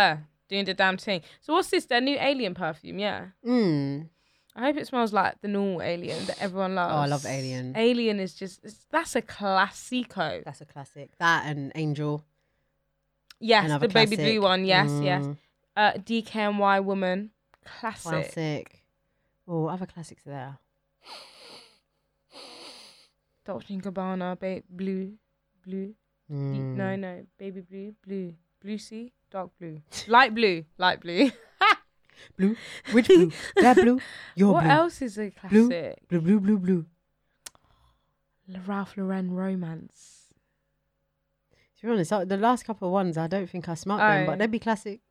doing the damn thing. So what's this? Their new Alien perfume, yeah. I hope it smells like the normal Alien that everyone loves. Oh, I love Alien. Alien is just, that's a classico. That's a classic. That and Angel. Yes, Another the baby classic. blue one. Yes, yes. DKNY Woman. Classic. Oh, other classics there. Dolce & Gabbana, blue. No, baby blue sea, dark blue, light blue. Blue? Which blue? That blue? Your what blue. else is a classic? Blue. Ralph Lauren Romance. To be honest, the last couple of ones, I don't think I smelt them, but Oh. they'd be classic.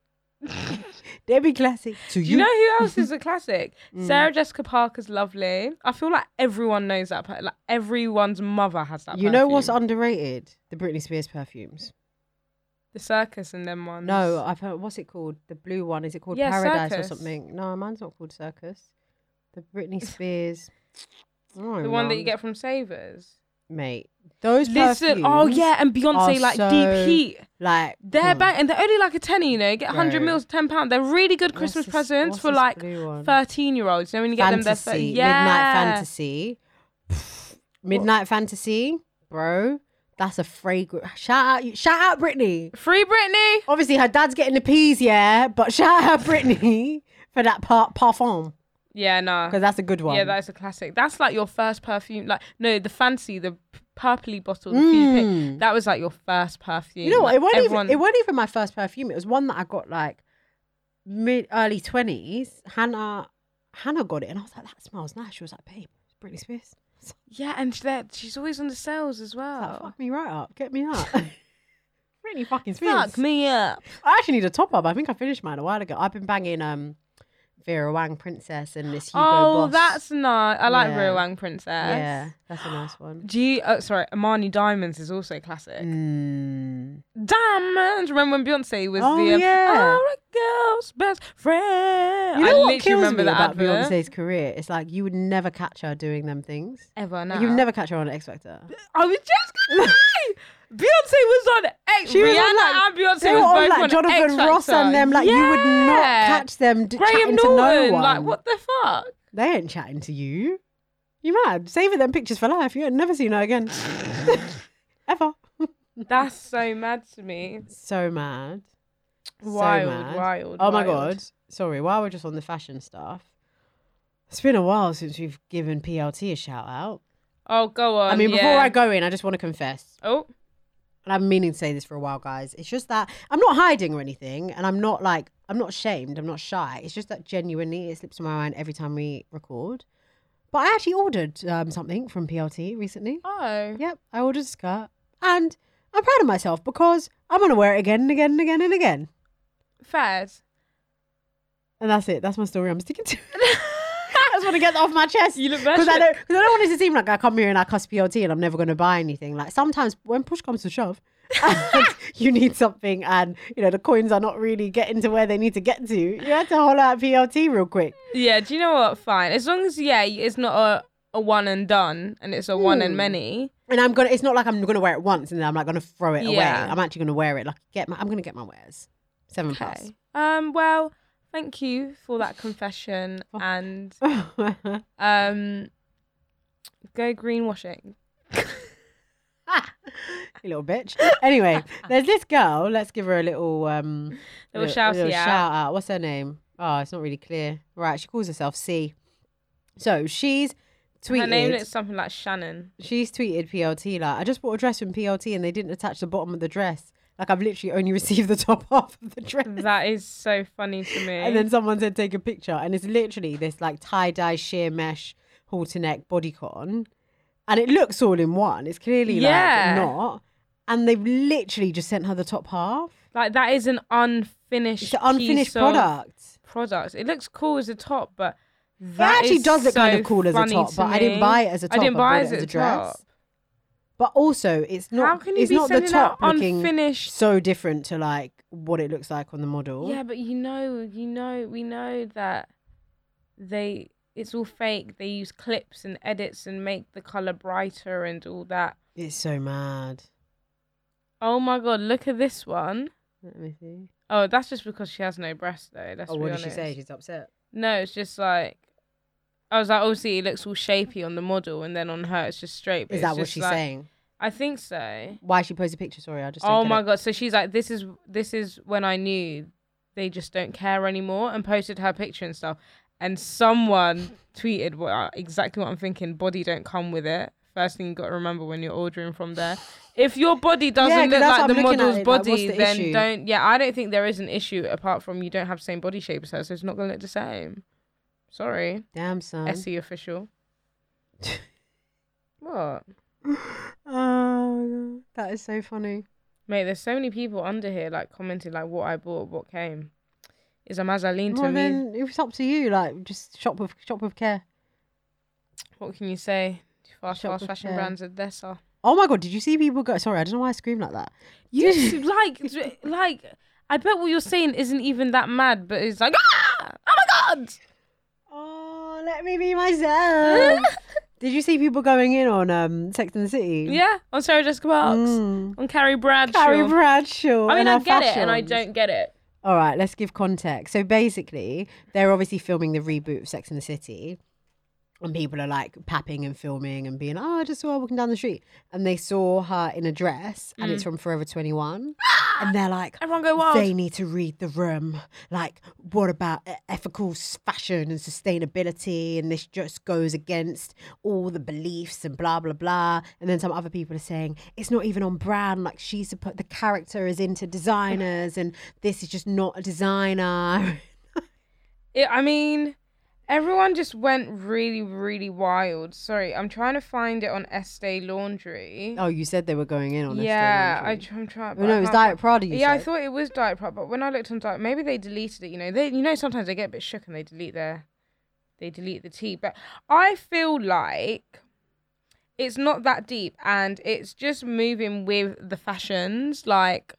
They'd be classic. To You know who else is a classic? Sarah Jessica Parker's Lovely. I feel like everyone knows that. Like everyone's mother has that. You know perfume. what's underrated? The Britney Spears perfumes. The Circus and them ones. No, I've heard. What's it called? The blue one. Is it called Yeah, Paradise Circus. or something? No, mine's not called Circus. The Britney Spears. Oh, the one that you get from Savers. mate. Those Listen, perfumes. oh yeah, and Beyonce are like so, Deep Heat. Like They're bang, and they're only like a tenner, you know. Get 100 Bro. mils, £10. They're really good What's Christmas this- presents what's for this like blue one? 13-year-olds. You know when you get them, Fantasy, they're Midnight Fantasy, Midnight Fantasy, bro. That's a fragrant. Shout out, Britney. Free Britney. Obviously, her dad's getting the peas, yeah, but shout out Britney for that parfum Yeah, no. because that's a good one. Yeah, that's a classic. That's like your first perfume. Like no, the fancy, the purpley bottle, the fused pink. That was like your first perfume. You know what? Like, It wasn't even my first perfume. It was one that I got like early 20s. Hannah got it, and I was like, that smells nice. She was like, babe, it's Britney Spears. Yeah, and she's always on the sales as I was like, well. fuck me right up, get me up. Britney fucking Spears. Fuck me up. I actually need a top up. I think I finished mine a while ago. I've been banging Vera Wang Princess and this Hugo Boss. That's nice. I like Yeah. Vera Wang Princess. Yeah, that's a nice one. Armani Diamonds is also a classic. Mm. Diamonds. Remember when Beyonce was Oh, the yeah. a girl's best friend? You know I what literally kills remember me that about advert. Beyonce's career? It's like you would never catch her doing them things. Ever now. You'd never catch her on X Factor. I was just gonna say, Beyonce was on X. She was Rihanna on, like, and Beyonce They was were on both like on Jonathan X Ross Factor. and them. Like you would not Yeah. catch them Graham chatting Norton. to no one. Like what the fuck? They ain't chatting to you. You mad? Saving them pictures for life. You ain't never seen her again. Ever. That's so mad to me. So mad. Wild, so mad. wild. Oh my wild. god. Sorry, while we're just on the fashion stuff, it's been a while since we've given PLT a shout out. Oh, go on. I mean, before yeah. I go in, I just want to confess. Oh, And I've been meaning to say this for a while, guys. It's just that I'm not hiding or anything, and I'm not ashamed, I'm not shy. It's just that genuinely it slips my mind every time we record. But I actually ordered something from PLT recently. oh. Yep, I ordered a skirt, and I'm proud of myself because I'm gonna wear it again and again and again and again. Fairs. And that's it. That's my story. I'm sticking to. I just want to get that off my chest. You look Because I better. don't want it to seem like I come here and I cuss PLT and I'm never going to buy anything. Like sometimes when push comes to shove, and you need something and you know the coins are not really getting to where they need to get to. You have to holler at PLT real quick. Yeah, do you know what? Fine. As long as, it's not a one and done and it's a one and many. And it's not like I'm going to wear it once and then I'm like going to throw it away. Yeah. I'm actually going to wear it. Like I'm going to get my wares. 7+. Okay. Well, thank you for that confession and go greenwashing. You little bitch. Anyway, there's this girl. Let's give her a little Shouty out. shout out. What's her name? Oh, it's not really clear. Right, she calls herself C. So she's tweeted. Her name looks something like Shannon. She's tweeted PLT like, I just bought a dress from PLT and they didn't attach the bottom of the dress. Like I've literally only received the top half of the dress. That is so funny to me. And then someone said take a picture, and it's literally this like tie-dye sheer mesh halter neck bodycon, and it looks all in one. It's clearly like not, and they've literally just sent her the top half. Like that is an unfinished. It's an unfinished piece of product. It looks cool as a top, but It that actually is does look so kind of cool as a funny top, to but I didn't me. buy it as a top. I didn't buy bought it as a dress. top. But also, it's not. How can you it's be not the sending out top looking unfinished? so different to like what it looks like on the model. Yeah, but we know that it's all fake. They use clips and edits and make the color brighter and all that. It's so mad. Oh my god, look at this one. Let me see. Oh, that's just because she has no breasts, though. Let's be what honest. did she say? She's upset. No, it's just like, I was like, obviously it looks all shapy on the model, and then on her it's just straight. But Is that what she's like, saying? I think so. Why she posted a picture? Sorry, I just. Oh my god! So she's like, this is when I knew they just don't care anymore, and posted her picture and stuff. And someone tweeted exactly what I'm thinking. Body don't come with it. First thing you got to remember when you're ordering from there. If your body doesn't look like the model's body, then issue? Don't. Yeah, I don't think there is an issue apart from you don't have the same body shape as her, so it's not gonna look the same. Sorry. Damn, son. SE official. What? Oh, that is so funny. Mate, there's so many people under here like commenting like what I bought, what came. Is a Mazzaline to me. Then it's up to you. Like, just shop with care. What can you say? Fast fashion brands are there, so. Oh my god, did you see people go? Sorry, I don't know why I screamed like that. You like I bet what you're saying isn't even that mad, but it's like, ah! Oh my god! Oh, let me be myself. Did you see people going in on Sex and the City? Yeah, on Sarah Jessica Parks, on Carrie Bradshaw. Carrie Bradshaw. I mean, I get it and I don't get it. All right, let's give context. So basically, they're obviously filming the reboot of Sex and the City. And people are like papping and filming and being, I just saw her walking down the street. And they saw her in a dress and it's from Forever 21. And they're like, everyone go wild. They need to read the room. Like, what about ethical fashion and sustainability? And this just goes against all the beliefs and blah, blah, blah. And then some other people are saying, it's not even on brand. Like, the character is into designers and this is just not a designer. I mean... Everyone just went really, really wild. Sorry, I'm trying to find it on Estee Laundry. Oh, you said they were going in on Estee Laundry. Yeah, I'm trying. Oh, no, it was Diet Prada. Yeah, I thought it was Diet Prada, but when I looked on Diet, maybe they deleted it. You know, sometimes they get a bit shook and they delete the tea. But I feel like it's not that deep, and it's just moving with the fashions, like.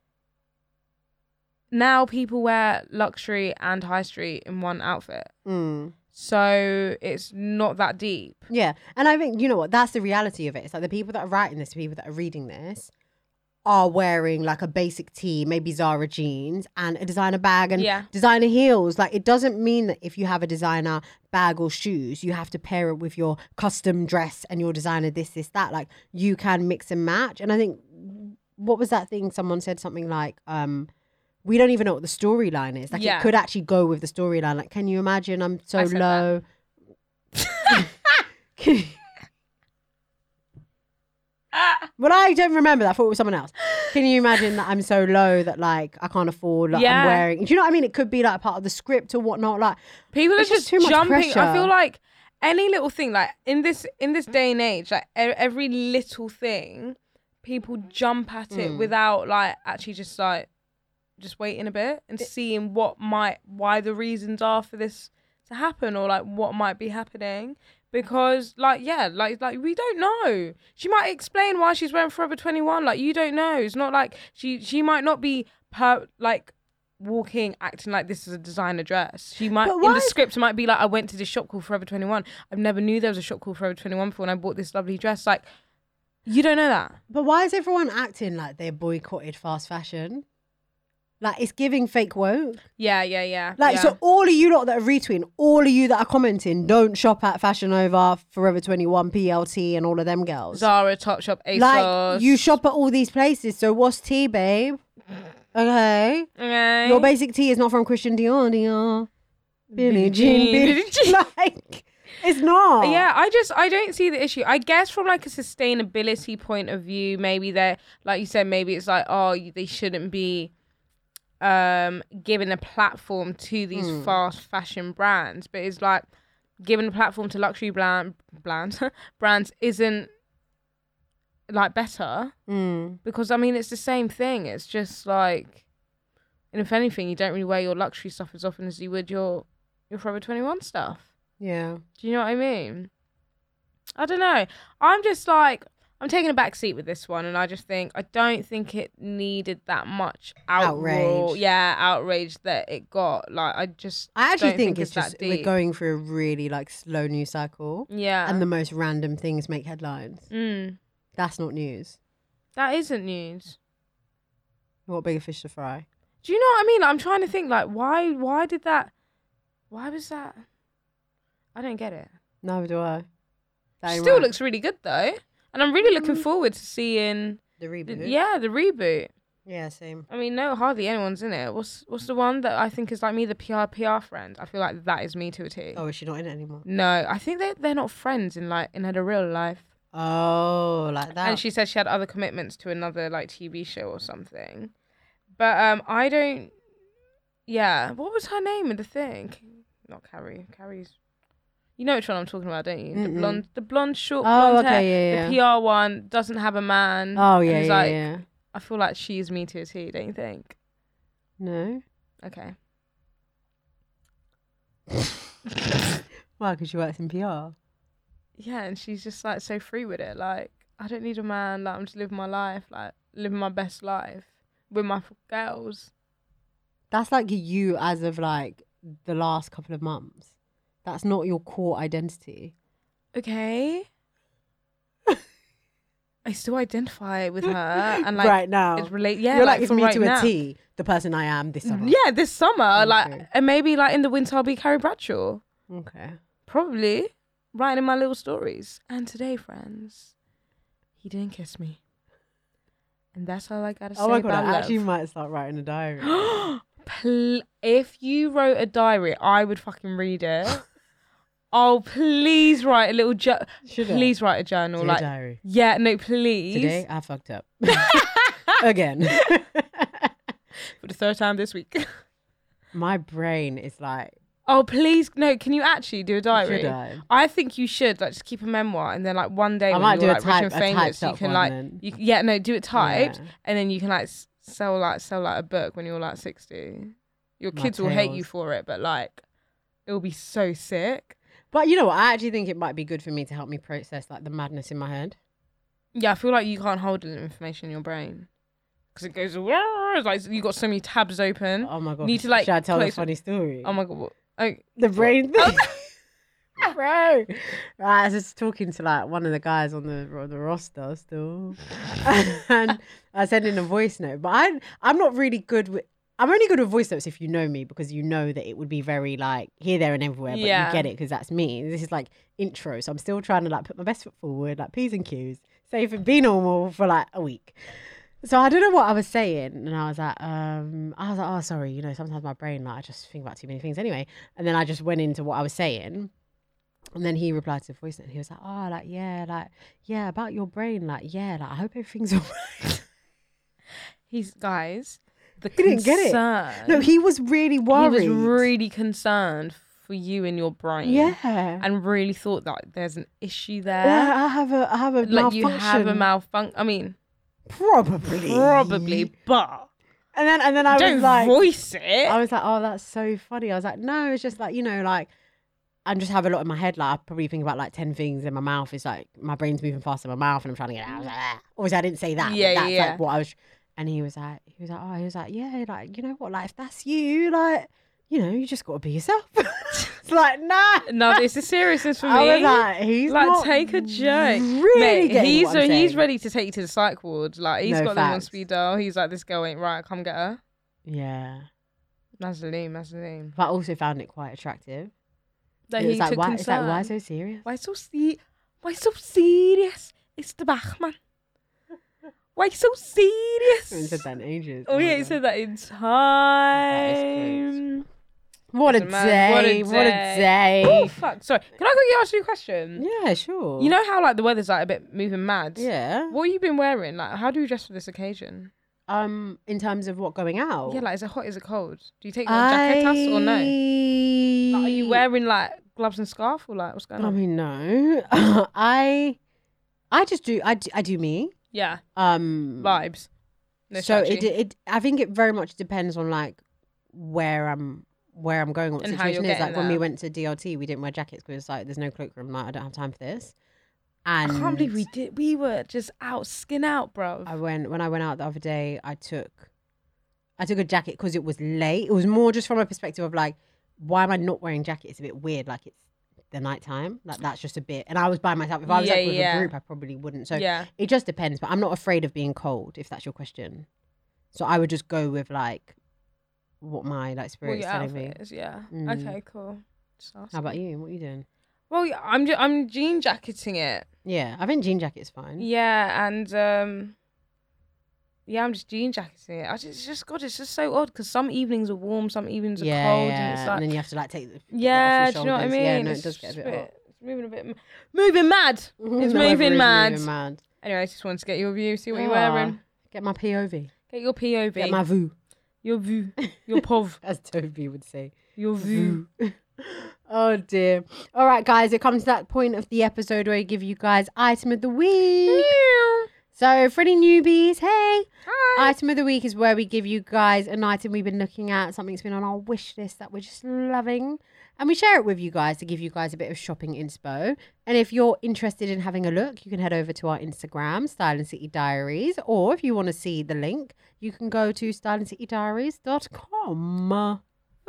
Now people wear luxury and high street in one outfit. So it's not that deep. Yeah. And I think, you know what, that's the reality of it. It's like the people that are writing this, the people that are reading this are wearing like a basic tee, maybe Zara jeans and a designer bag and designer heels. Like, it doesn't mean that if you have a designer bag or shoes, you have to pair it with your custom dress and your designer this, that. Like, you can mix and match. And I think, what was that thing? Someone said something like, we don't even know what the storyline is. Like, it could actually go with the storyline. Like, can you imagine I'm so low? Well, I don't remember that. I thought it was someone else. Can you imagine that I'm so low that, like, I can't afford, like, I'm wearing... Do you know what I mean? It could be, like, part of the script or whatnot. Like, people are just too much jumping. pressure. I feel like any little thing, like, in this day and age, like, every little thing, people jump at it without, like, actually just, like... just waiting a bit and seeing why the reasons are for this to happen, or like what might be happening, because like we don't know. She might explain why she's wearing Forever 21. Like, you don't know. It's not like she might not be walking acting like this is a designer dress. She might in the script might be like, I went to this shop called Forever 21. I've never knew there was a shop called Forever 21 before, and I bought this lovely dress. Like, you don't know that. But why is everyone acting like they boycotted fast fashion? Like, it's giving fake woke. Yeah. Like, so all of you lot that are retweeting, all of you that are commenting, don't shop at Fashion Nova, Forever 21, PLT, and all of them girls. Zara, Topshop, ASOS. Like, you shop at all these places, so what's tea, babe? Okay. Your basic tea is not from Christian Dior. Billie Jean. Like, it's not. Yeah, I don't see the issue. I guess from like a sustainability point of view, maybe they're, like you said, maybe it's like, oh, they shouldn't be giving a platform to these fast fashion brands, but it's like giving a platform to luxury brands isn't like better, because I mean it's the same thing. It's just like, and if anything, you don't really wear your luxury stuff as often as you would your Forever 21 stuff. Yeah. Do you know what I mean? I don't know. I'm just like, I'm taking a back seat with this one, and I just think, I don't think it needed that much outrage. Yeah, outrage that it got. Like, I actually think it's just, we're going through a really like slow news cycle. Yeah. And the most random things make headlines. That's not news. That isn't news. What bigger fish to fry? Do you know what I mean? Like, I'm trying to think, like, why was that? I don't get it. Neither do I. She still looks really good though, and I'm really looking forward to seeing the reboot. the reboot. Yeah, same. I mean, no, hardly anyone's in it. What's the one that I think is like me, the PR friend? I feel like that is me to a T. Oh, is she not in it anymore? No, I think they're not friends in her real life. Oh, like that. And she said she had other commitments to another like TV show or something. But I don't. Yeah, what was her name in the thing? Not Carrie. Carrie's. You know which one I'm talking about, don't you? Mm-mm. The blonde, short blonde hair. The PR one doesn't have a man. Oh yeah, yeah. I feel like she's me to a T, don't you think? No. Okay. Why? Because she works in PR. Yeah, and she's just like so free with it. Like, I don't need a man. Like, I'm just living my life. Like, living my best life with my girls. That's like you as of like the last couple of months. That's not your core identity. Okay. I still identify with her and like right now. It's yeah, you're like it's me right to now. a T. The person I am this summer. Yeah, this summer. Okay. Like, and maybe like in the winter I'll be Carrie Bradshaw. Okay. Probably writing my little stories. And today, friends, he didn't kiss me, and that's all I gotta say. Oh my god! About I actually love. might start writing a diary. If you wrote a diary, I would fucking read it. Oh, please write a little please write a journal. Dear like diary. Yeah, no, please. Today I fucked up. Again. For the third time this week. My brain is like, oh, please, no, can you actually do a diary? Should I? I think you should, like, just keep a memoir, and then, like, one day I when might you're, do like, rich and famous, you can, like, do it typed, and then you can, like, sell a book when you're, like, 60. Your kids will hate you for it, but, like, it'll be so sick. But you know what? I actually think it might be good for me to help me process, like, the madness in my head. Yeah, I feel like you can't hold the information in your brain. Because it goes, like, you got so many tabs open. Oh my god! You need to, like, should I tell a funny story? Oh my god! What? The brain thing, bro. Right, I was just talking to like one of the guys on the roster still, and I sent in a voice note. But I'm not really good with. I'm only good with voice notes if you know me, because you know that it would be very like here, there, and everywhere. But you get it because that's me. This is like intro, so I'm still trying to like put my best foot forward, like P's and Q's, safe and be normal for like a week. So I don't know what I was saying, and I was like, oh, sorry, you know, sometimes my brain, like, I just think about too many things anyway. And then I just went into what I was saying, and then he replied to the voice note, and he was like, oh, like, yeah, about your brain, like, yeah, like, I hope everything's all right. Guys, he didn't get it. No, he was really worried. He was really concerned for you and your brain. Yeah. And really thought that there's an issue there. Yeah, I have a like malfunction. You have a malfunction. I mean, Probably, but and then I don't was like, voice it. I was like, oh, that's so funny. I was like, no, it's just like, you know, like I just have a lot in my head. Like I probably think about like 10 things in my mouth. It's like my brain's moving faster in my mouth, and I'm trying to get it out. Obviously, I didn't say that. Yeah, but that's yeah. like what I was. And he was like, yeah, like, you know what, like if that's you, like, you know, you just got to be yourself. It's like, nah. No, this is seriousness for me. I was like, he's like, not take a joke. Really, mate, he's ready to take you to the psych ward. Like, he's got them on speed dial. He's like, this girl ain't right. Come get her. Yeah. Mazzaline. But I also found it quite attractive. That he took concern. It's like, why so serious? Why so serious? It's the Bachman. Why so serious? I haven't said that in ages. Oh yeah, he said that in time. What a day. Oh fuck. Sorry. Can I quickly ask you a question? Yeah, sure. You know how like the weather's like a bit moving mad? Yeah. What have you been wearing? Like, how do you dress for this occasion? In terms of what, going out? Yeah, like, is it hot? Is it cold? Do you take your jacket or no? Like, are you wearing like gloves and scarf, or like what's going on? I mean, no. I just do. I do me. Yeah. Vibes. No so strategy. I think it very much depends on like where I'm going, what the situation is. Like when we went to DLT, we didn't wear jackets because it's like there's no cloakroom. Like I don't have time for this. And I can't believe we did. We were just out, skin out, bro. When I went out the other day, I took a jacket because it was late. It was more just from a perspective of like, why am I not wearing jacket? It's a bit weird. Like it's the nighttime. Like that's just a bit. And I was by myself. If I was with a group, I probably wouldn't. So it just depends. But I'm not afraid of being cold, if that's your question. So I would just go with like what my like What spirit's your telling me. outfit is, yeah. Mm. Okay, cool. Just How asking. about you? What are you doing? Well, yeah, I'm jean jacketing it. Yeah, I think jean jacket's fine. Yeah, and yeah, I'm just jean jacketing it. It's just so odd because some evenings are warm, some evenings are cold, and it's like, and then you have to like take the yeah, off do your you know what I shoulders. mean? Yeah, no, It's it does get a just bit hot. It's moving mad. It's The weather moving is mad. moving mad. Anyway, I just wanted to get your view, see what you're Ah, wearing. Get my POV. Get your POV. Get my view. Your view. Your POV. As Toby would say. Your view. Oh dear. All right, guys, it comes to that point of the episode where I give you guys item of the week. So for any newbies, hey. Hi. Item of the week is where we give you guys an item we've been looking at, something that's been on our wish list that we're just loving. And we share it with you guys to give you guys a bit of shopping inspo. And if you're interested in having a look, you can head over to our Instagram, Style and City Diaries. Or if you want to see the link, you can go to styleandcitydiaries.com.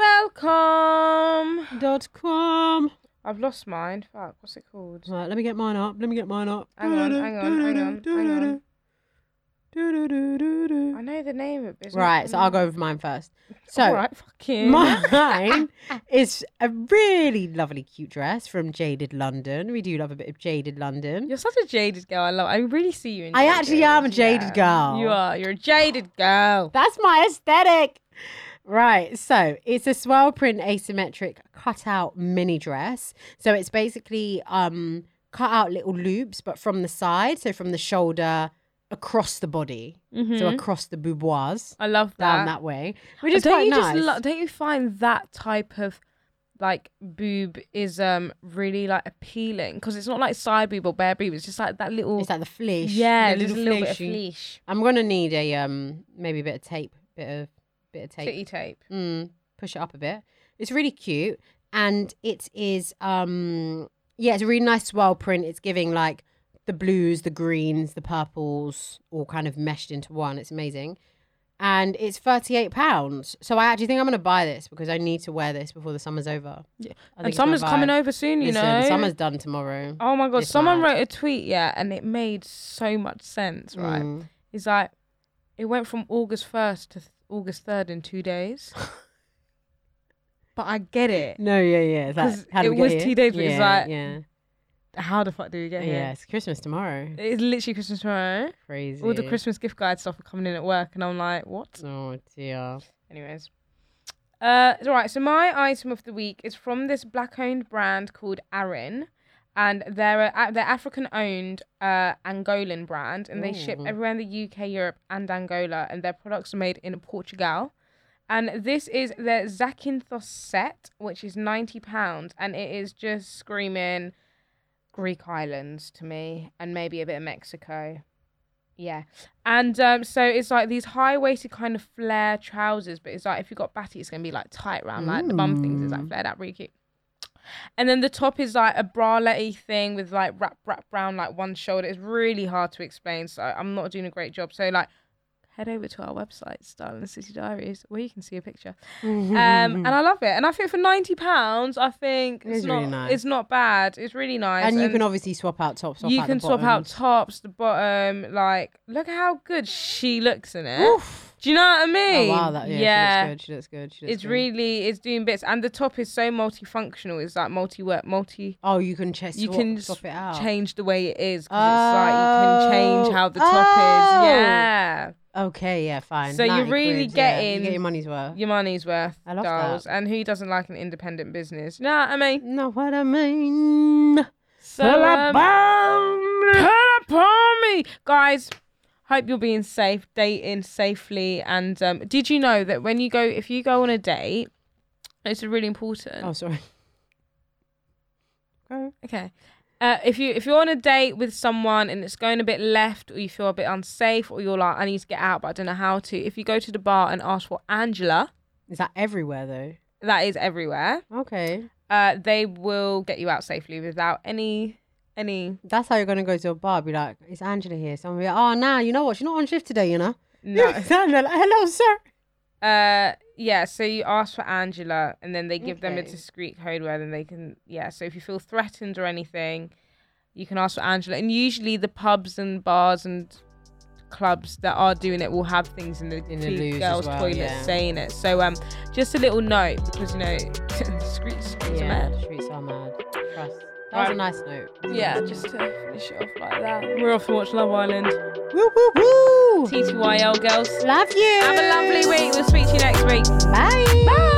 Welcome. I've lost mine. Fuck, what's it called? Right, let me get mine up. Hang on. I know the name of it. Right, so I'll go with mine first. So, all right, fucking. mine is a really lovely, cute dress from Jaded London. We do love a bit of Jaded London. You're such a jaded girl. I really see you in I jaded. actually am a jaded girl. You are. You're a jaded girl. That's my aesthetic. Right, so it's a swirl print asymmetric cutout mini dress. So it's basically cut out little loops, but from the side, so from the shoulder across the body, so across the boudoirs. I love that. Down that way, which is quite nice. Don't you find that type of like boob is really like appealing because it's not like side boob or bare boob. It's just like that little. It's like the fleece. Yeah, the just a little bit of fleechy. fleece. I'm gonna need a maybe a bit of tape, bit of tape. Titty tape. Push it up a bit. It's really cute, and it is it's a really nice swirl print. It's giving like the blues, the greens, the purples, all kind of meshed into one. It's amazing. And it's £38. So I actually think I'm going to buy this because I need to wear this before the summer's over. Yeah. And summer's coming over soon, you know. Summer's done tomorrow. Oh my God. Someone wrote a tweet, and it made so much sense, right? It's like, it went from August 1st to August 3rd in 2 days. But I get it. No, yeah. Because it was 2 days, but it's like, yeah. How the fuck do we get here? Yeah, it's Christmas tomorrow. It's literally Christmas tomorrow. Crazy. All the Christmas gift guide stuff are coming in at work, and I'm like, what? Oh dear. Anyways, right. So my item of the week is from this black-owned brand called Arin, and they're African-owned Angolan brand, and they ship everywhere in the UK, Europe, and Angola, and their products are made in Portugal. And this is their Zakynthos set, which is £90, and it is just screaming Greek islands to me, and maybe a bit of Mexico. Yeah. And so it's like these high-waisted kind of flare trousers, but it's like if you've got batty, it's going to be like tight round like the bum things. It's like flared out really cute. And then the top is like a bralette-y thing with like wrap round like one shoulder. It's really hard to explain, so I'm not doing a great job. So like head over to our website, Style and City Diaries, where you can see a picture. And I love it. And I think for £90, I think it's not really nice. It's not bad. It's really nice. And you can obviously swap out tops. You can swap out tops, the bottom. Like, look how good she looks in it. Oof. Do you know what I mean? Oh wow, that yeah. She looks good. It's doing bits, and the top is so multifunctional. It's like multi. Oh, you can swap it out. Change the way it is because it's like you can change how the top is. Yeah. Okay, yeah, fine. So you're really getting you get your money's worth. Your money's worth. I love dolls. that. And who doesn't like an independent business? You know what I mean? Know what I mean? So pull upon me, guys. Hope you're being safe, dating safely. And did you know that if you go on a date, it's really important. Oh, sorry. Okay. If you're on a date with someone and it's going a bit left, or you feel a bit unsafe, or you're like, I need to get out but I don't know how to, if you go to the bar and ask for Angela, is that everywhere though? That is everywhere. Okay. They will get you out safely without any. That's how you're gonna go to a bar. Be like, "Is Angela here?" Someone be like, "Oh, nah, you know what? She's not on shift today, you know." No. Angela, like, hello, sir. Yeah. So you ask for Angela, and then they give them a discreet code where then they can. Yeah. So if you feel threatened or anything, you can ask for Angela. And usually the pubs and bars and clubs that are doing it will have things in the loos girls' as well, toilets saying it. So just a little note, because streets are mad. Streets are mad. Trust. That was a nice note. Yeah, just to finish it off like that. We're off to watch Love Island. Woo woo woo! TTYL girls. Love you. Have a lovely week. We'll speak to you next week. Bye. Bye.